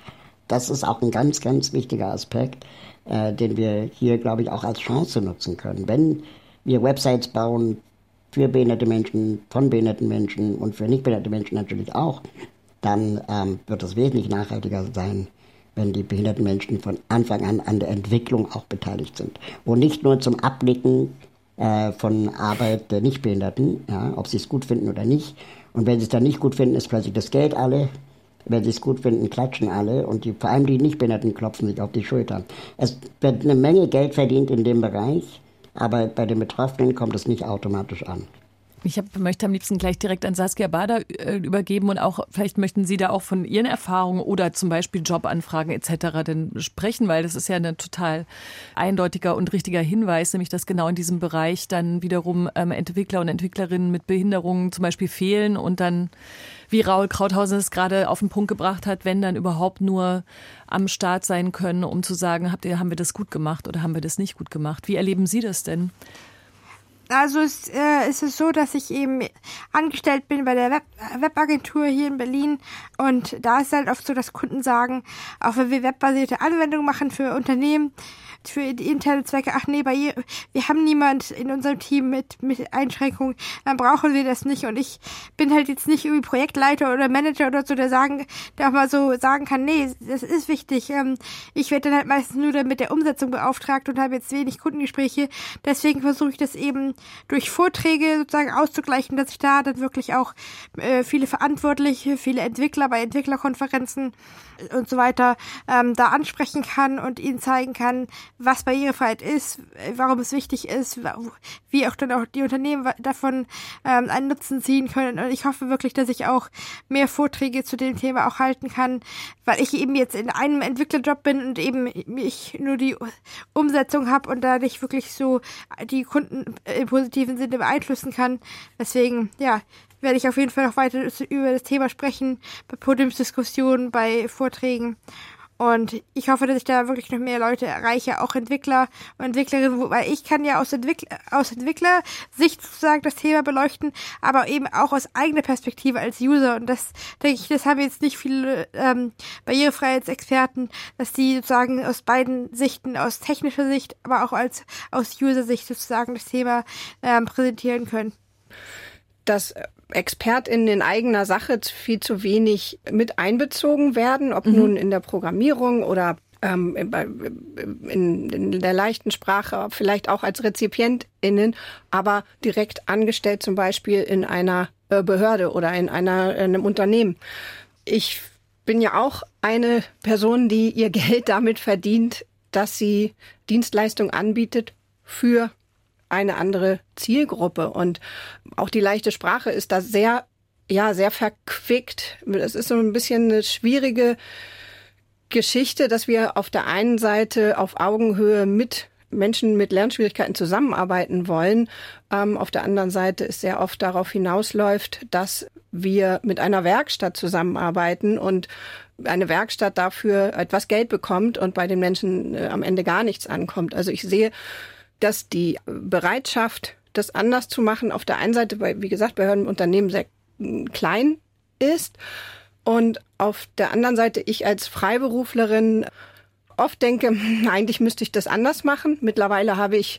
Das ist auch ein ganz, ganz wichtiger Aspekt, äh, den wir hier, glaube ich, auch als Chance nutzen können. Wenn wir Websites bauen für behinderte Menschen, von behinderten Menschen und für nicht behinderte Menschen natürlich auch, dann ähm, wird es wesentlich nachhaltiger sein, wenn die behinderten Menschen von Anfang an an der Entwicklung auch beteiligt sind. Und nicht nur zum Abnicken von Arbeit der Nichtbehinderten, ja, ob sie es gut finden oder nicht. Und wenn sie es dann nicht gut finden, ist plötzlich das Geld alle. Wenn sie es gut finden, klatschen alle. Und die, vor allem die Nichtbehinderten klopfen sich auf die Schultern. Es wird eine Menge Geld verdient in dem Bereich, aber bei den Betroffenen kommt es nicht automatisch an. Ich hab, möchte am liebsten gleich direkt an Saskia Bader äh, übergeben und auch, vielleicht möchten Sie da auch von Ihren Erfahrungen oder zum Beispiel Jobanfragen et cetera denn sprechen, weil das ist ja ein total eindeutiger und richtiger Hinweis, nämlich dass genau in diesem Bereich dann wiederum ähm, Entwickler und Entwicklerinnen mit Behinderungen zum Beispiel fehlen und dann, wie Raul Krauthausen es gerade auf den Punkt gebracht hat, wenn dann überhaupt nur am Start sein können, um zu sagen, habt ihr, haben wir das gut gemacht oder haben wir das nicht gut gemacht? Wie erleben Sie das denn? Also es, äh, es ist so, dass ich eben angestellt bin bei der Web Webagentur hier in Berlin und da ist halt oft so, dass Kunden sagen, auch wenn wir webbasierte Anwendungen machen für Unternehmen, für die interne Zwecke, ach nee, bei, wir haben niemand in unserem Team mit, mit Einschränkungen, dann brauchen wir das nicht. Und ich bin halt jetzt nicht irgendwie Projektleiter oder Manager oder so, der sagen, der auch mal so sagen kann, nee, das ist wichtig. Ich werde dann halt meistens nur mit der Umsetzung beauftragt und habe jetzt wenig Kundengespräche. Deswegen versuche ich das eben durch Vorträge sozusagen auszugleichen, dass ich da dann wirklich auch äh, viele Verantwortliche, viele Entwickler bei Entwicklerkonferenzen und so weiter ähm, da ansprechen kann und ihnen zeigen kann, was Barrierefreiheit ist, warum es wichtig ist, wie auch dann auch die Unternehmen davon ähm, einen Nutzen ziehen können. Und ich hoffe wirklich, dass ich auch mehr Vorträge zu dem Thema auch halten kann, weil ich eben jetzt in einem Entwicklerjob bin und eben ich nur die Umsetzung habe und da nicht wirklich so die Kunden im positiven Sinne beeinflussen kann. Deswegen, ja, werde ich auf jeden Fall noch weiter über das Thema sprechen, bei Podiumsdiskussionen, bei Vorträgen. Und ich hoffe, dass ich da wirklich noch mehr Leute erreiche, auch Entwickler und Entwicklerinnen, weil ich kann ja aus, Entwickler, aus Entwicklersicht sozusagen das Thema beleuchten, aber eben auch aus eigener Perspektive als User. Und das, denke ich, das haben jetzt nicht viele ähm, Barrierefreiheitsexperten, dass die sozusagen aus beiden Sichten, aus technischer Sicht, aber auch als aus User-Sicht sozusagen das Thema ähm, präsentieren können. Das ExpertInnen in eigener Sache viel zu wenig mit einbezogen werden, ob mhm. nun in der Programmierung oder ähm, in, in der leichten Sprache, vielleicht auch als RezipientInnen, aber direkt angestellt zum Beispiel in einer äh, Behörde oder in, einer, in einem Unternehmen. Ich bin ja auch eine Person, die ihr Geld damit verdient, dass sie Dienstleistungen anbietet für eine andere Zielgruppe. Und auch die leichte Sprache ist da sehr, ja, sehr verquickt. Es ist so ein bisschen eine schwierige Geschichte, dass wir auf der einen Seite auf Augenhöhe mit Menschen mit Lernschwierigkeiten zusammenarbeiten wollen. Ähm, auf der anderen Seite es sehr oft darauf hinausläuft, dass wir mit einer Werkstatt zusammenarbeiten und eine Werkstatt dafür etwas Geld bekommt und bei den Menschen äh, am Ende gar nichts ankommt. Also ich sehe, dass die Bereitschaft, das anders zu machen, auf der einen Seite, bei, wie gesagt, Behörden und Unternehmen sehr klein ist und auf der anderen Seite ich als Freiberuflerin oft denke, eigentlich müsste ich das anders machen. Mittlerweile habe ich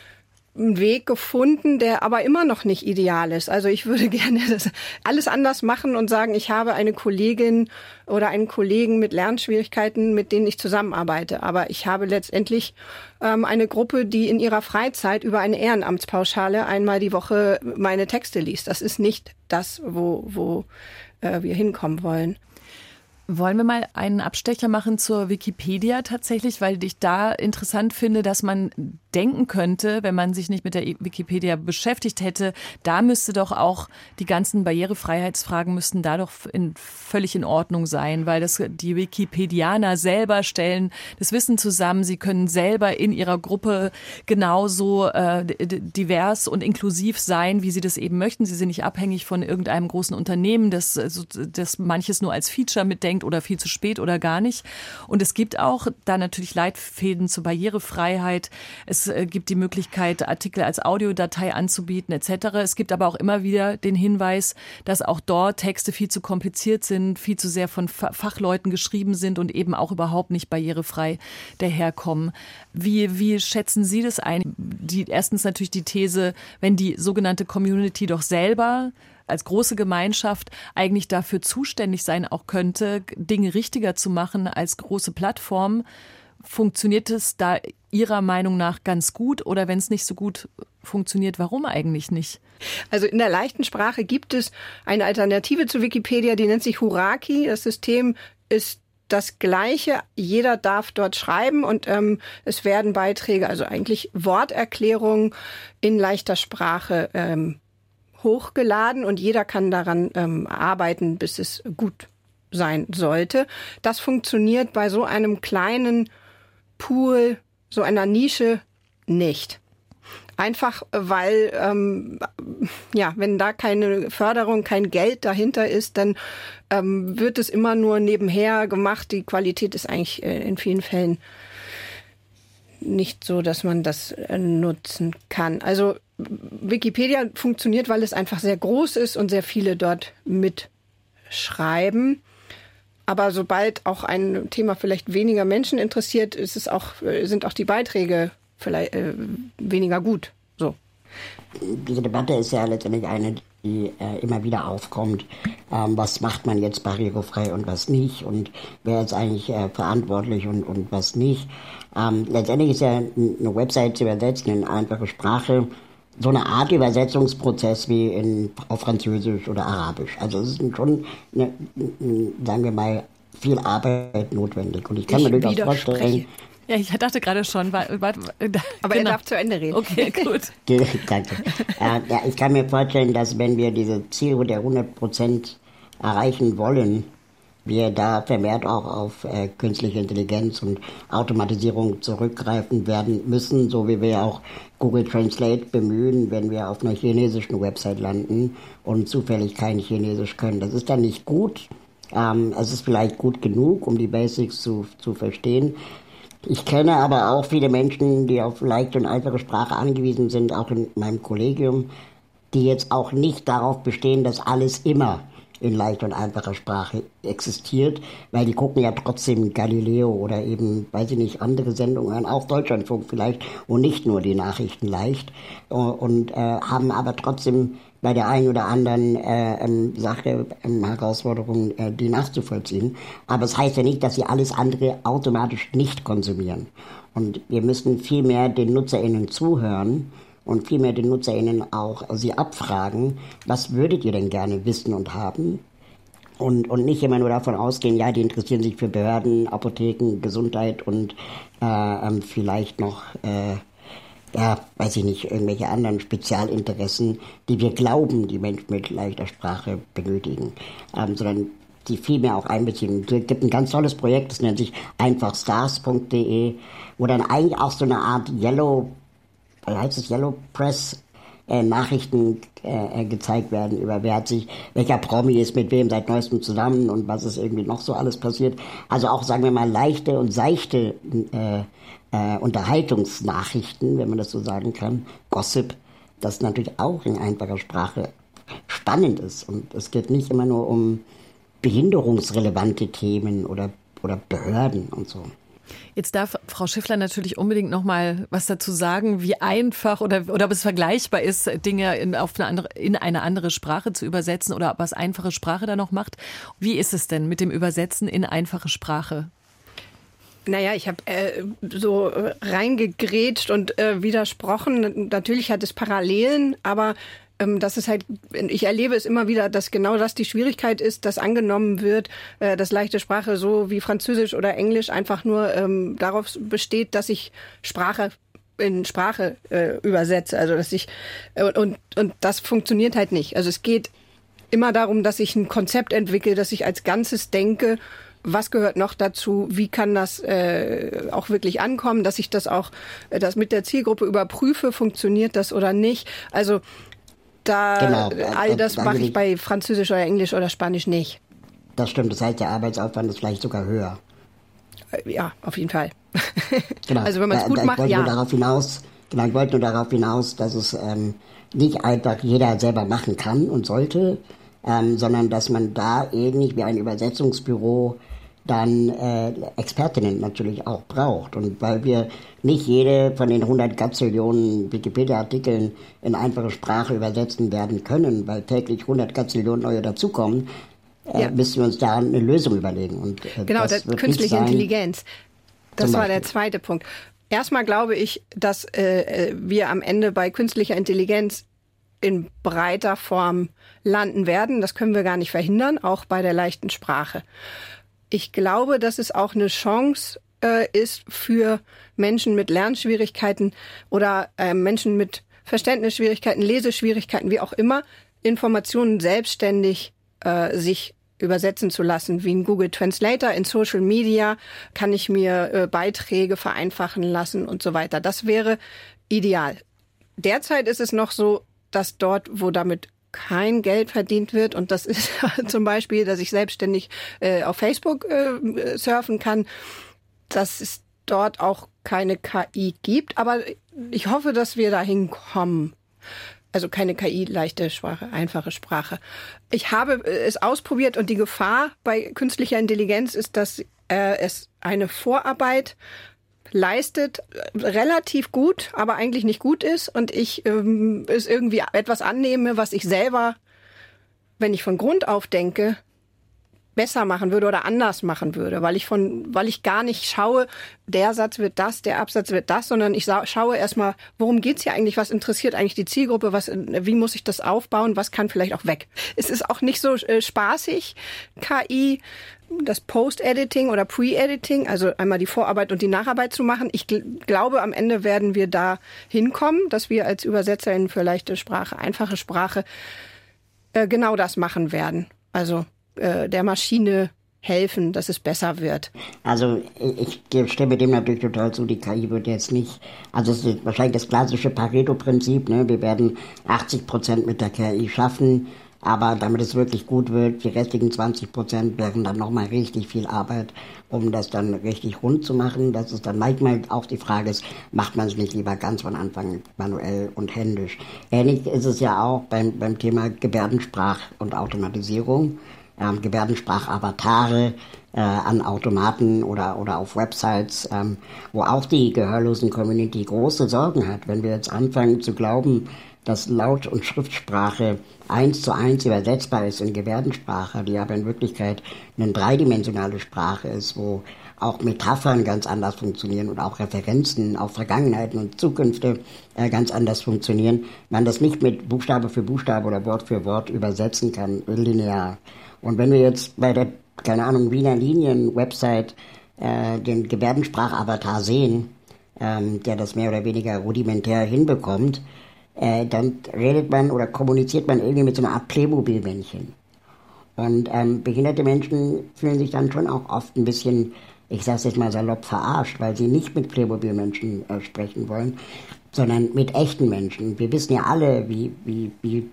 einen Weg gefunden, der aber immer noch nicht ideal ist. Also ich würde gerne das alles anders machen und sagen, ich habe eine Kollegin oder einen Kollegen mit Lernschwierigkeiten, mit denen ich zusammenarbeite. Aber ich habe letztendlich ähm, eine Gruppe, die in ihrer Freizeit über eine Ehrenamtspauschale einmal die Woche meine Texte liest. Das ist nicht das, wo, wo äh, wir hinkommen wollen. Wollen wir mal einen Abstecher machen zur Wikipedia tatsächlich, weil ich da interessant finde, dass man denken könnte, wenn man sich nicht mit der Wikipedia beschäftigt hätte, da müsste doch auch die ganzen Barrierefreiheitsfragen müssten da doch in, völlig in Ordnung sein, weil das die Wikipedianer selber stellen das Wissen zusammen, sie können selber in ihrer Gruppe genauso äh, divers und inklusiv sein, wie sie das eben möchten. Sie sind nicht abhängig von irgendeinem großen Unternehmen, das, das manches nur als Feature mitdenkt oder viel zu spät oder gar nicht. Und es gibt auch da natürlich Leitfäden zur Barrierefreiheit. Es gibt die Möglichkeit, Artikel als Audiodatei anzubieten et cetera. Es gibt aber auch immer wieder den Hinweis, dass auch dort Texte viel zu kompliziert sind, viel zu sehr von Fachleuten geschrieben sind und eben auch überhaupt nicht barrierefrei daherkommen. Wie, wie schätzen Sie das ein? Die, erstens natürlich die These, wenn die sogenannte Community doch selber als große Gemeinschaft eigentlich dafür zuständig sein auch könnte, Dinge richtiger zu machen als große Plattform. Funktioniert es da Ihrer Meinung nach ganz gut oder wenn es nicht so gut funktioniert, warum eigentlich nicht? Also in der leichten Sprache gibt es eine Alternative zu Wikipedia, die nennt sich Huraki. Das System ist das Gleiche. Jeder darf dort schreiben und ähm, es werden Beiträge, also eigentlich Worterklärungen in leichter Sprache ähm, hochgeladen und jeder kann daran ähm, arbeiten, bis es gut sein sollte. Das funktioniert bei so einem kleinen Pool, so einer Nische nicht. Einfach weil, ähm, ja, wenn da keine Förderung, kein Geld dahinter ist, dann ähm, wird es immer nur nebenher gemacht. Die Qualität ist eigentlich äh, in vielen Fällen nicht so, dass man das äh, nutzen kann. Also Wikipedia funktioniert, weil es einfach sehr groß ist und sehr viele dort mitschreiben. Aber sobald auch ein Thema vielleicht weniger Menschen interessiert, ist es auch, sind auch die Beiträge vielleicht äh, weniger gut. So. Diese Debatte ist ja letztendlich eine, die äh, immer wieder aufkommt. Ähm, was macht man jetzt barrierefrei und was nicht? Und wer ist eigentlich äh, verantwortlich und, und was nicht? Ähm, letztendlich ist ja eine Website zu übersetzen in einfache Sprache so eine Art Übersetzungsprozess wie in, auf Französisch oder Arabisch. Also es ist schon, eine, sagen wir mal, viel Arbeit notwendig. Und ich kann ich mir durchaus vorstellen... Ja, ich dachte gerade schon. War, war, da, Aber genau. Er darf zu Ende reden. Okay, gut. Danke. äh, ja, ich kann mir vorstellen, dass wenn wir diese Ziele der hundert Prozent erreichen wollen, wir da vermehrt auch auf äh, künstliche Intelligenz und Automatisierung zurückgreifen werden müssen, so wie wir auch Google Translate bemühen, wenn wir auf einer chinesischen Website landen und zufällig kein Chinesisch können. Das ist dann nicht gut. Ähm, es ist vielleicht gut genug, um die Basics zu, zu verstehen. Ich kenne aber auch viele Menschen, die auf leichte und einfache Sprache angewiesen sind, auch in meinem Kollegium, die jetzt auch nicht darauf bestehen, dass alles immer in leichter und einfacher Sprache existiert, weil die gucken ja trotzdem Galileo oder eben, weiß ich nicht, andere Sendungen, auch Deutschlandfunk vielleicht und nicht nur die Nachrichten leicht und äh, haben aber trotzdem bei der einen oder anderen äh, ähm, Sache, ähm, Herausforderung, äh, die nachzuvollziehen. Aber es das heißt ja nicht, dass sie alles andere automatisch nicht konsumieren. Und wir müssen viel mehr den NutzerInnen zuhören und viel mehr den NutzerInnen auch sie abfragen, was würdet ihr denn gerne wissen und haben? Und, und nicht immer nur davon ausgehen, ja, die interessieren sich für Behörden, Apotheken, Gesundheit und äh, ähm, vielleicht noch... Äh, ja, weiß ich nicht, irgendwelche anderen Spezialinteressen, die wir glauben, die Menschen mit leichter Sprache benötigen, ähm, sondern die viel mehr auch einbeziehen. Es gibt ein ganz tolles Projekt, das nennt sich einfach stars punkt de, wo dann eigentlich auch so eine Art Yellow, wie heißt es, Yellow Press äh, Nachrichten äh, gezeigt werden über wer hat sich, welcher Promi ist mit wem seit neuestem zusammen und was ist irgendwie noch so alles passiert. Also auch, sagen wir mal, leichte und seichte äh, Äh, Unterhaltungsnachrichten, wenn man das so sagen kann, Gossip, das natürlich auch in einfacher Sprache spannend ist. Und es geht nicht immer nur um behinderungsrelevante Themen oder, oder Behörden und so. Jetzt darf Frau Schiffler natürlich unbedingt noch mal was dazu sagen, wie einfach oder, oder ob es vergleichbar ist, Dinge in, auf eine andere, in eine andere Sprache zu übersetzen oder was einfache Sprache da noch macht. Wie ist es denn mit dem Übersetzen in einfache Sprache? Naja, ich habe äh, so reingegrätscht und äh, widersprochen. Natürlich hat es Parallelen, aber ähm, das ist halt, ich erlebe es immer wieder, dass genau das die Schwierigkeit ist, dass angenommen wird, äh, dass leichte Sprache so wie Französisch oder Englisch einfach nur ähm, darauf besteht, dass ich Sprache in Sprache äh, übersetze. Also dass ich äh, und und das funktioniert halt nicht. Also es geht immer darum, dass ich ein Konzept entwickle, dass ich als Ganzes denke. Was gehört noch dazu? Wie kann das äh, auch wirklich ankommen, dass ich das auch äh, das mit der Zielgruppe überprüfe, funktioniert das oder nicht? Also da genau, all das mache ich bei Französisch oder Englisch oder Spanisch nicht. Das stimmt, das heißt, der Arbeitsaufwand ist vielleicht sogar höher. Ja, auf jeden Fall. Genau. Also wenn man es gut ich macht, wollte ja. Nur darauf hinaus, genau, ich wollte nur darauf hinaus, dass es ähm, nicht einfach jeder selber machen kann und sollte, ähm, sondern dass man da ähnlich wie ein Übersetzungsbüro dann äh, Expertinnen natürlich auch braucht. Und weil wir nicht jede von den hundert Gazillionen Wikipedia-Artikeln in einfache Sprache übersetzen werden können, weil täglich hundert Gazillionen neue dazukommen, äh, ja. müssen wir uns da eine Lösung überlegen. Und, äh, genau, das der künstliche sein, Intelligenz. Das war der zweite Punkt. Erstmal glaube ich, dass äh, wir am Ende bei künstlicher Intelligenz in breiter Form landen werden. Das können wir gar nicht verhindern, auch bei der leichten Sprache. Ich glaube, dass es auch eine Chance äh, ist für Menschen mit Lernschwierigkeiten oder äh, Menschen mit Verständnisschwierigkeiten, Leseschwierigkeiten, wie auch immer, Informationen selbstständig äh, sich übersetzen zu lassen. Wie ein Google Translator in Social Media kann ich mir äh, Beiträge vereinfachen lassen und so weiter. Das wäre ideal. Derzeit ist es noch so, dass dort, wo damit kein Geld verdient wird, und das ist zum Beispiel, dass ich selbstständig äh, auf Facebook äh, surfen kann, dass es dort auch keine K I gibt. Aber ich hoffe, dass wir dahin kommen. Also keine K I, leichte Sprache, einfache Sprache. Ich habe es ausprobiert und die Gefahr bei künstlicher Intelligenz ist, dass äh, es eine Vorarbeit leistet, relativ gut, aber eigentlich nicht gut ist und ich ähm, es irgendwie etwas annehme, was ich selber, wenn ich von Grund auf denke, besser machen würde oder anders machen würde, weil ich von, weil ich gar nicht schaue, der Satz wird das, der Absatz wird das, sondern ich schaue erstmal, worum geht's hier eigentlich, was interessiert eigentlich die Zielgruppe, was, wie muss ich das aufbauen, was kann vielleicht auch weg. Es ist auch nicht so äh, spaßig, K I, das Post-Editing oder Pre-Editing, also einmal die Vorarbeit und die Nacharbeit zu machen. Ich gl- glaube, am Ende werden wir da hinkommen, dass wir als UbersetzerInnen für leichte Sprache, einfache Sprache äh, genau das machen werden. Also der Maschine helfen, dass es besser wird. Also ich stimme dem natürlich total zu, die K I wird jetzt nicht, also es ist wahrscheinlich das klassische Pareto-Prinzip, ne? Wir werden achtzig Prozent mit der K I schaffen, aber damit es wirklich gut wird, die restlichen zwanzig Prozent wären dann nochmal richtig viel Arbeit, um das dann richtig rund zu machen. Das ist dann manchmal auch die Frage ist, macht man es nicht lieber ganz von Anfang manuell und händisch. Ähnlich ist es ja auch beim, beim Thema Gebärdensprach- und Automatisierung. ähm, Gebärdensprachavatare äh, an Automaten oder, oder auf Websites, ähm, wo auch die Gehörlosen-Community große Sorgen hat. Wenn wir jetzt anfangen zu glauben, dass Laut- und Schriftsprache eins zu eins übersetzbar ist in Gebärdensprache, die aber in Wirklichkeit eine dreidimensionale Sprache ist, wo auch Metaphern ganz anders funktionieren und auch Referenzen auf Vergangenheiten und Zukünfte äh, ganz anders funktionieren, man das nicht mit Buchstabe für Buchstabe oder Wort für Wort übersetzen kann, linear. Und wenn wir jetzt bei der, keine Ahnung, Wiener Linien-Website äh, den Gebärdensprachavatar sehen, ähm, der das mehr oder weniger rudimentär hinbekommt, äh, dann redet man oder kommuniziert man irgendwie mit so einer Art Playmobil-Männchen. Und ähm, behinderte Menschen fühlen sich dann schon auch oft ein bisschen, ich sag's jetzt mal salopp, verarscht, weil sie nicht mit Playmobil-Menschen äh, sprechen wollen, sondern mit echten Menschen. Wir wissen ja alle, wie, wie, wie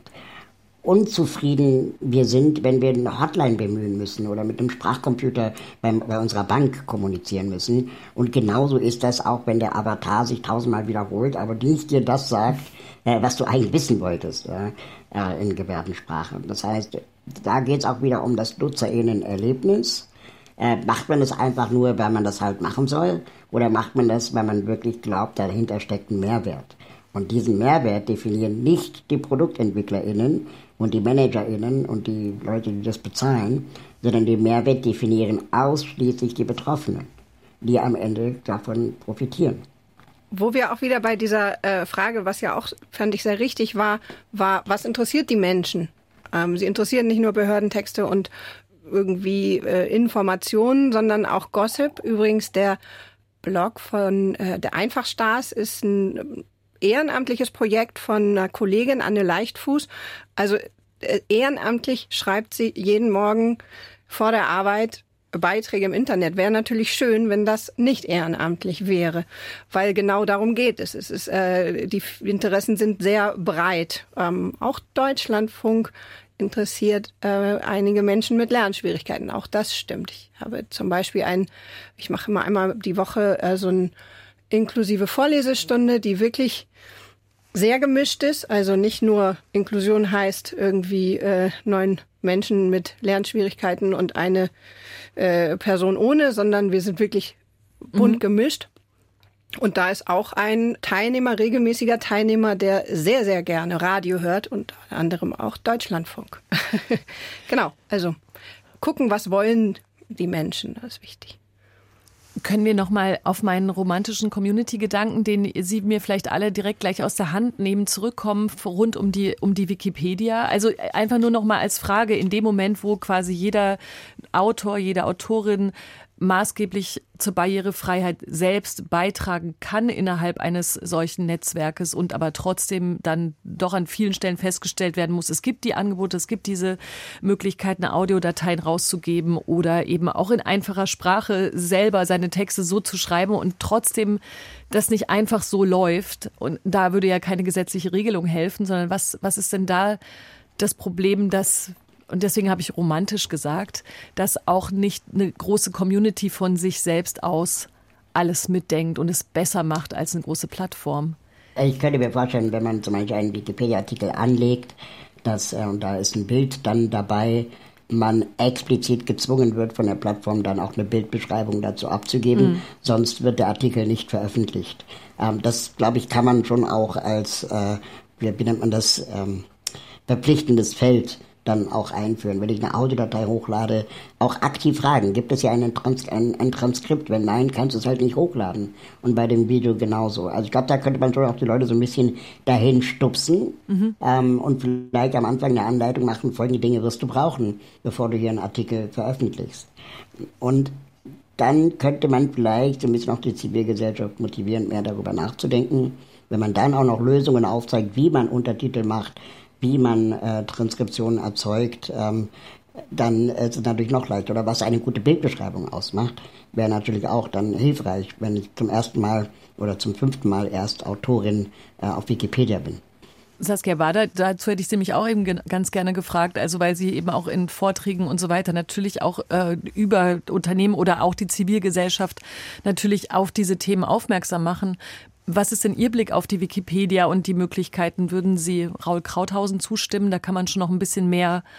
unzufrieden wir sind, wenn wir eine Hotline bemühen müssen oder mit einem Sprachcomputer beim, bei unserer Bank kommunizieren müssen. Und genauso ist das auch, wenn der Avatar sich tausendmal wiederholt, aber nicht dir das sagt, äh, was du eigentlich wissen wolltest äh, äh, in Gebärdensprache. Das heißt, da geht's auch wieder um das NutzerInnen-Erlebnis. Äh, macht man das einfach nur, weil man das halt machen soll? Oder macht man das, weil man wirklich glaubt, dahinter steckt ein Mehrwert? Und diesen Mehrwert definieren nicht die ProduktentwicklerInnen und die ManagerInnen und die Leute, die das bezahlen, sondern den Mehrwert definieren ausschließlich die Betroffenen, die am Ende davon profitieren. Wo wir auch wieder bei dieser äh, Frage, was ja auch, fand ich, sehr richtig war, war, was interessiert die Menschen? Ähm, sie interessieren nicht nur Behördentexte und irgendwie äh, Informationen, sondern auch Gossip. Übrigens, der Blog von äh, der Einfachstars ist ein ehrenamtliches Projekt von einer Kollegin, Anne Leichtfuß. Also äh, ehrenamtlich schreibt sie jeden Morgen vor der Arbeit Beiträge im Internet. Wäre natürlich schön, wenn das nicht ehrenamtlich wäre, weil genau darum geht es. Es ist, äh, die Interessen sind sehr breit. Ähm, auch Deutschlandfunk interessiert äh, einige Menschen mit Lernschwierigkeiten. Auch das stimmt. Ich habe zum Beispiel ein, ich mache immer einmal die Woche äh, so eine inklusive Vorlesestunde, die wirklich sehr gemischt ist. Also nicht nur Inklusion heißt irgendwie äh, neun Menschen mit Lernschwierigkeiten und eine äh, Person ohne, sondern wir sind wirklich bunt mhm. gemischt. Und da ist auch ein Teilnehmer, regelmäßiger Teilnehmer, der sehr, sehr gerne Radio hört, unter anderem auch Deutschlandfunk. Genau, also gucken, was wollen die Menschen, das ist wichtig. Können wir noch mal auf meinen romantischen Community-Gedanken, den Sie mir vielleicht alle direkt gleich aus der Hand nehmen, zurückkommen rund um die um die Wikipedia? Also einfach nur noch mal als Frage, in dem Moment, wo quasi jeder Autor, jede Autorin maßgeblich zur Barrierefreiheit selbst beitragen kann innerhalb eines solchen Netzwerkes und aber trotzdem dann doch an vielen Stellen festgestellt werden muss, es gibt die Angebote, es gibt diese Möglichkeiten, Audiodateien rauszugeben oder eben auch in einfacher Sprache selber seine Texte so zu schreiben und trotzdem das nicht einfach so läuft. Und da würde ja keine gesetzliche Regelung helfen, sondern was, was ist denn da das Problem, dass und deswegen habe ich romantisch gesagt, dass auch nicht eine große Community von sich selbst aus alles mitdenkt und es besser macht als eine große Plattform. Ich könnte mir vorstellen, wenn man zum Beispiel einen Wikipedia-Artikel anlegt, dass, äh, und da ist ein Bild dann dabei, man explizit gezwungen wird, von der Plattform dann auch eine Bildbeschreibung dazu abzugeben, mhm. sonst wird der Artikel nicht veröffentlicht. Ähm, das, glaube ich, kann man schon auch als, äh, wie, wie nennt man das, ähm, verpflichtendes Feld dann auch einführen. Wenn ich eine Audiodatei hochlade, auch aktiv fragen, gibt es ja einen Trans- ein, ein Transkript? Wenn nein, kannst du es halt nicht hochladen. Und bei dem Video genauso. Also ich glaube, da könnte man schon auch die Leute so ein bisschen dahin stupsen mhm. ähm, und vielleicht am Anfang eine Anleitung machen, folgende Dinge wirst du brauchen, bevor du hier einen Artikel veröffentlichst. Und dann könnte man vielleicht so ein bisschen auch die Zivilgesellschaft motivieren, mehr darüber nachzudenken. Wenn man dann auch noch Lösungen aufzeigt, wie man Untertitel macht, wie man äh, Transkriptionen erzeugt, ähm, dann ist es natürlich noch leichter. Oder was eine gute Bildbeschreibung ausmacht, wäre natürlich auch dann hilfreich, wenn ich zum ersten Mal oder zum fünften Mal erst Autorin äh, auf Wikipedia bin. Saskia Bader, dazu hätte ich Sie mich auch eben ganz gerne gefragt, also weil Sie eben auch in Vorträgen und so weiter natürlich auch äh, über Unternehmen oder auch die Zivilgesellschaft natürlich auf diese Themen aufmerksam machen. Was ist denn Ihr Blick auf die Wikipedia und die Möglichkeiten? Würden Sie Raul Krauthausen zustimmen? Da kann man schon noch ein bisschen mehr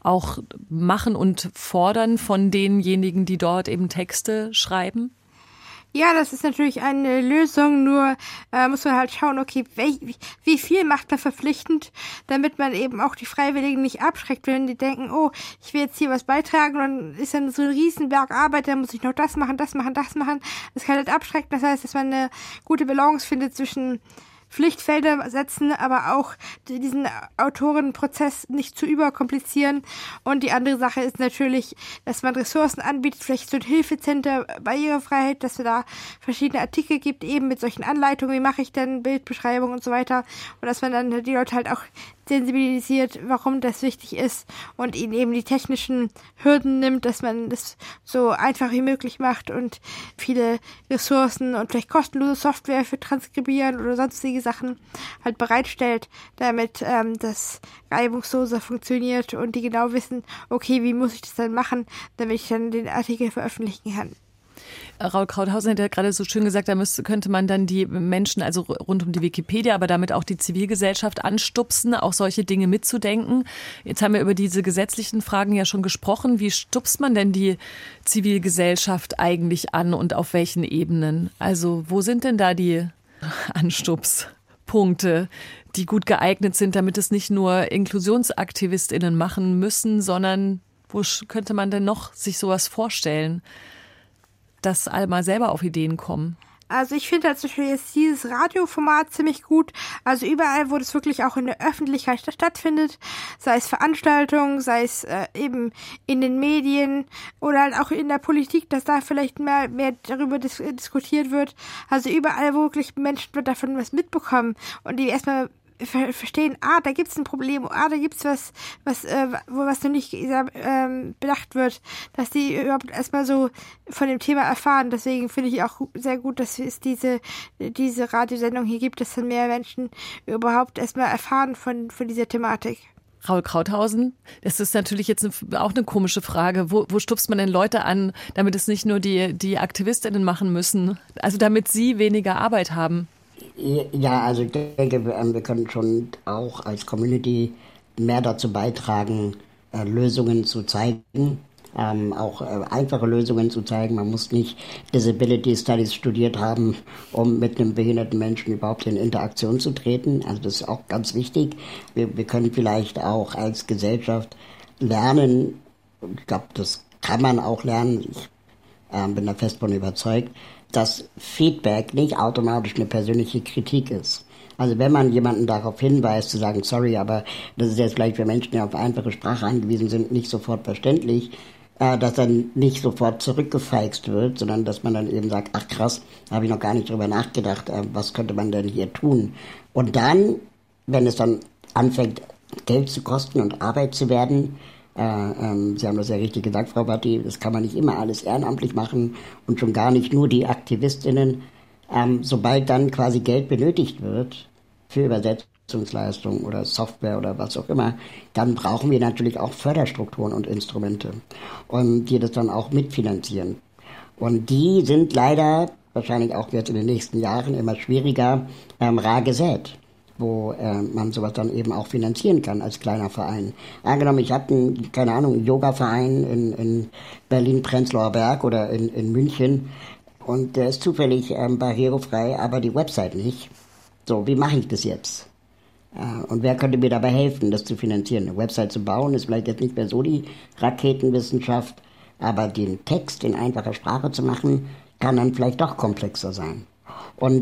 auch machen und fordern von denjenigen, die dort eben Texte schreiben? Ja, das ist natürlich eine Lösung, nur äh, muss man halt schauen, okay, welch, wie viel macht man verpflichtend, damit man eben auch die Freiwilligen nicht abschreckt, wenn die denken, oh, ich will jetzt hier was beitragen, und dann ist dann so ein Riesenberg Arbeit, dann muss ich noch das machen, das machen, das machen. Das kann halt abschrecken, das heißt, dass man eine gute Balance findet zwischen Pflichtfelder setzen, aber auch diesen Autorenprozess nicht zu überkomplizieren. Und die andere Sache ist natürlich, dass man Ressourcen anbietet, vielleicht so ein Hilfecenter Barrierefreiheit, dass es da verschiedene Artikel gibt, eben mit solchen Anleitungen, wie mache ich denn Bildbeschreibung und so weiter. Und dass man dann die Leute halt auch sensibilisiert, warum das wichtig ist und ihnen eben die technischen Hürden nimmt, dass man das so einfach wie möglich macht und viele Ressourcen und vielleicht kostenlose Software für Transkribieren oder sonstige Sachen halt bereitstellt, damit ähm, das reibungsloser funktioniert und die genau wissen, okay, wie muss ich das dann machen, damit ich dann den Artikel veröffentlichen kann. Raul Krauthausen hat ja gerade so schön gesagt, da müsste, könnte man dann die Menschen, also rund um die Wikipedia, aber damit auch die Zivilgesellschaft anstupsen, auch solche Dinge mitzudenken. Jetzt haben wir über diese gesetzlichen Fragen ja schon gesprochen. Wie stupst man denn die Zivilgesellschaft eigentlich an und auf welchen Ebenen? Also wo sind denn da die Anstupspunkte, die gut geeignet sind, damit es nicht nur InklusionsaktivistInnen machen müssen, sondern wo könnte man denn noch sich sowas vorstellen, dass alle mal selber auf Ideen kommen? Also ich finde halt zum Beispiel jetzt dieses Radioformat ziemlich gut. Also überall, wo das wirklich auch in der Öffentlichkeit stattfindet, sei es Veranstaltungen, sei es äh, eben in den Medien oder halt auch in der Politik, dass da vielleicht mehr, mehr darüber dis- diskutiert wird. Also überall, wo wirklich Menschen davon was mitbekommen und die erstmal ver- verstehen, ah, da gibt's ein Problem, ah, da gibt's was, was, äh, wo was noch nicht äh, bedacht wird, dass die überhaupt erstmal so von dem Thema erfahren. Deswegen finde ich auch sehr gut, dass es diese, diese Radiosendung hier gibt, dass dann mehr Menschen überhaupt erstmal erfahren von, von dieser Thematik. Raul Krauthausen, das ist natürlich jetzt eine, auch eine komische Frage. Wo, wo stupst man denn Leute an, damit es nicht nur die, die AktivistInnen machen müssen, also damit sie weniger Arbeit haben? Ja, also ich denke, wir können schon auch als Community mehr dazu beitragen, Lösungen zu zeigen, ähm, auch einfache Lösungen zu zeigen. Man muss nicht Disability Studies studiert haben, um mit einem behinderten Menschen überhaupt in Interaktion zu treten. Also das ist auch ganz wichtig. Wir, wir können vielleicht auch als Gesellschaft lernen, ich glaube, das kann man auch lernen, ich äh, bin da fest von überzeugt, dass Feedback nicht automatisch eine persönliche Kritik ist. Also wenn man jemanden darauf hinweist, zu sagen, sorry, aber das ist jetzt vielleicht für Menschen, die auf einfache Sprache angewiesen sind, nicht sofort verständlich, äh, dass dann nicht sofort zurückgefeixt wird, sondern dass man dann eben sagt, ach krass, habe ich noch gar nicht drüber nachgedacht, äh, was könnte man denn hier tun? Und dann, wenn es dann anfängt, Geld zu kosten und Arbeit zu werden, Äh, ähm, Sie haben das ja richtig gesagt, Frau Batti, das kann man nicht immer alles ehrenamtlich machen und schon gar nicht nur die AktivistInnen. Ähm, sobald dann quasi Geld benötigt wird für Übersetzungsleistungen oder Software oder was auch immer, dann brauchen wir natürlich auch Förderstrukturen und Instrumente, und die das dann auch mitfinanzieren. Und die sind leider wahrscheinlich auch jetzt in den nächsten Jahren immer schwieriger ähm, rar gesät, wo äh, man sowas dann eben auch finanzieren kann als kleiner Verein. Angenommen, ich habe einen, keine Ahnung, einen Yoga-Verein in, in Berlin-Prenzlauer Berg oder in, in München und der ist zufällig ähm, barrierefrei, aber die Website nicht. So, wie mache ich das jetzt? Äh, und wer könnte mir dabei helfen, das zu finanzieren? Eine Website zu bauen ist vielleicht jetzt nicht mehr so die Raketenwissenschaft, aber den Text in einfacher Sprache zu machen, kann dann vielleicht doch komplexer sein. Und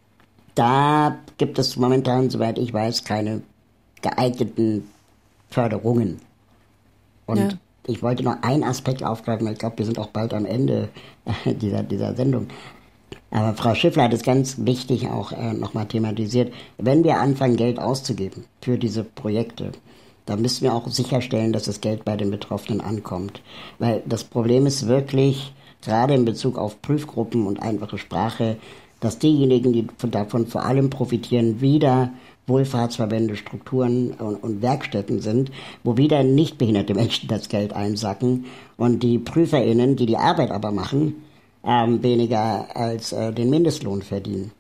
da gibt es momentan, soweit ich weiß, keine geeigneten Förderungen. Und ja. Ich wollte noch einen Aspekt aufgreifen, weil ich glaube, wir sind auch bald am Ende dieser, dieser Sendung. Aber Frau Schiffler hat es ganz wichtig auch äh, nochmal thematisiert. Wenn wir anfangen, Geld auszugeben für diese Projekte, dann müssen wir auch sicherstellen, dass das Geld bei den Betroffenen ankommt. Weil das Problem ist wirklich, gerade in Bezug auf Prüfgruppen und einfache Sprache, dass diejenigen, die davon vor allem profitieren, wieder Wohlfahrtsverbände, Strukturen und, und Werkstätten sind, wo wieder nicht behinderte Menschen das Geld einsacken und die PrüferInnen, die die Arbeit aber machen, ähm, weniger als äh, den Mindestlohn verdienen.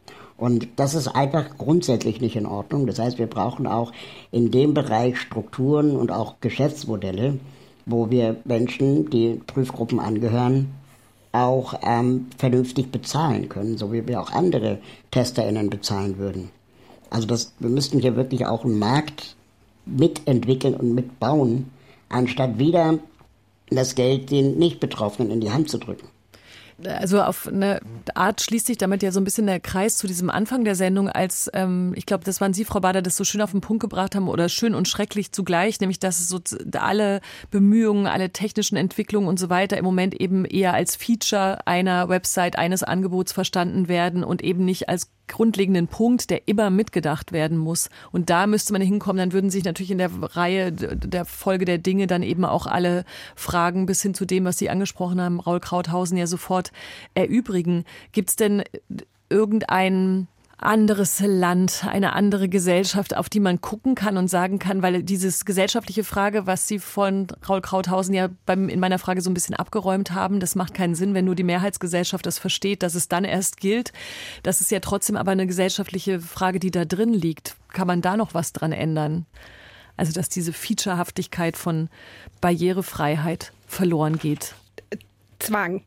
Und das ist einfach grundsätzlich nicht in Ordnung. Das heißt, wir brauchen auch in dem Bereich Strukturen und auch Geschäftsmodelle, wo wir Menschen, die Prüfgruppen angehören, auch ähm, vernünftig bezahlen können, so wie wir auch andere TesterInnen bezahlen würden. Also das, wir müssten hier wirklich auch einen Markt mitentwickeln und mitbauen, anstatt wieder das Geld den Nicht-Betroffenen in die Hand zu drücken. Also auf eine Art schließt sich damit ja so ein bisschen der Kreis zu diesem Anfang der Sendung, als, ähm, ich glaube, das waren Sie, Frau Bader, das so schön auf den Punkt gebracht haben oder schön und schrecklich zugleich, nämlich dass es so alle Bemühungen, alle technischen Entwicklungen und so weiter im Moment eben eher als Feature einer Website, eines Angebots verstanden werden und eben nicht als grundlegenden Punkt, der immer mitgedacht werden muss. Und da müsste man hinkommen, dann würden sich natürlich in der Reihe der Folge der Dinge dann eben auch alle Fragen bis hin zu dem, was Sie angesprochen haben, Raul Krauthausen, ja sofort erübrigen. Gibt es denn irgendein anderes Land, eine andere Gesellschaft, auf die man gucken kann und sagen kann, weil dieses gesellschaftliche Frage, was Sie von Raul Krauthausen ja beim, in meiner Frage so ein bisschen abgeräumt haben, das macht keinen Sinn, wenn nur die Mehrheitsgesellschaft das versteht, dass es dann erst gilt. Das ist ja trotzdem aber eine gesellschaftliche Frage, die da drin liegt. Kann man da noch was dran ändern? Also, dass diese Featurehaftigkeit von Barrierefreiheit verloren geht. Zwang.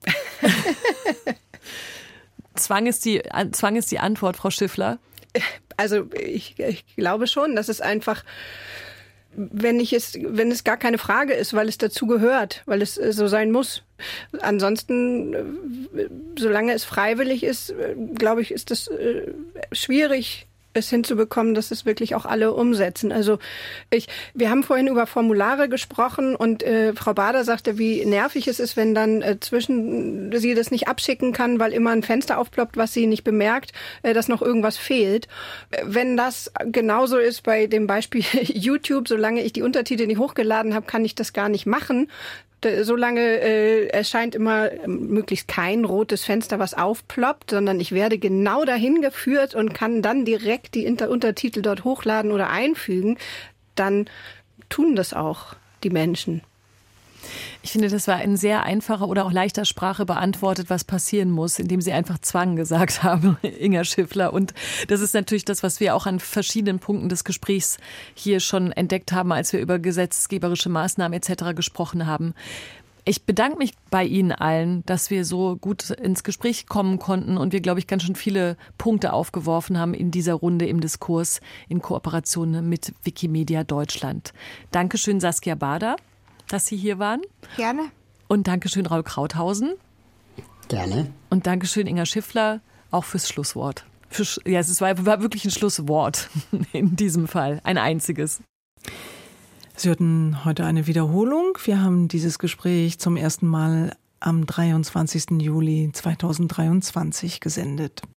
Zwang ist die, Zwang ist die Antwort, Frau Schiffler? Also ich, ich glaube schon, dass es einfach, wenn ich es, wenn es gar keine Frage ist, weil es dazu gehört, weil es so sein muss. Ansonsten, solange es freiwillig ist, glaube ich, ist das schwierig, es hinzubekommen, dass es wirklich auch alle umsetzen. Also ich, wir haben vorhin über Formulare gesprochen und äh, Frau Bader sagte, wie nervig es ist, wenn dann äh, zwischen sie das nicht abschicken kann, weil immer ein Fenster aufploppt, was sie nicht bemerkt, äh, dass noch irgendwas fehlt. Wenn das genauso ist bei dem Beispiel YouTube, solange ich die Untertitel nicht hochgeladen habe, kann ich das gar nicht machen. Solange äh, erscheint immer möglichst kein rotes Fenster, was aufploppt, sondern ich werde genau dahin geführt und kann dann direkt die Inter- Untertitel dort hochladen oder einfügen, dann tun das auch die Menschen. Ich finde, das war in sehr einfacher oder auch leichter Sprache beantwortet, was passieren muss, indem Sie einfach Zwang gesagt haben, Inga Schiffler. Und das ist natürlich das, was wir auch an verschiedenen Punkten des Gesprächs hier schon entdeckt haben, als wir über gesetzgeberische Maßnahmen et cetera gesprochen haben. Ich bedanke mich bei Ihnen allen, dass wir so gut ins Gespräch kommen konnten und wir, glaube ich, ganz schön viele Punkte aufgeworfen haben in dieser Runde im Diskurs in Kooperation mit Wikimedia Deutschland. Dankeschön, Saskia Bader, dass Sie hier waren. Gerne. Und Dankeschön, Raul Krauthausen. Gerne. Und Dankeschön, Inga Schiffler, auch fürs Schlusswort. Für, ja, es war, war wirklich ein Schlusswort in diesem Fall, ein einziges. Sie hörten heute eine Wiederholung. Wir haben dieses Gespräch zum ersten Mal am dreiundzwanzigsten Juli zweitausenddreiundzwanzig gesendet.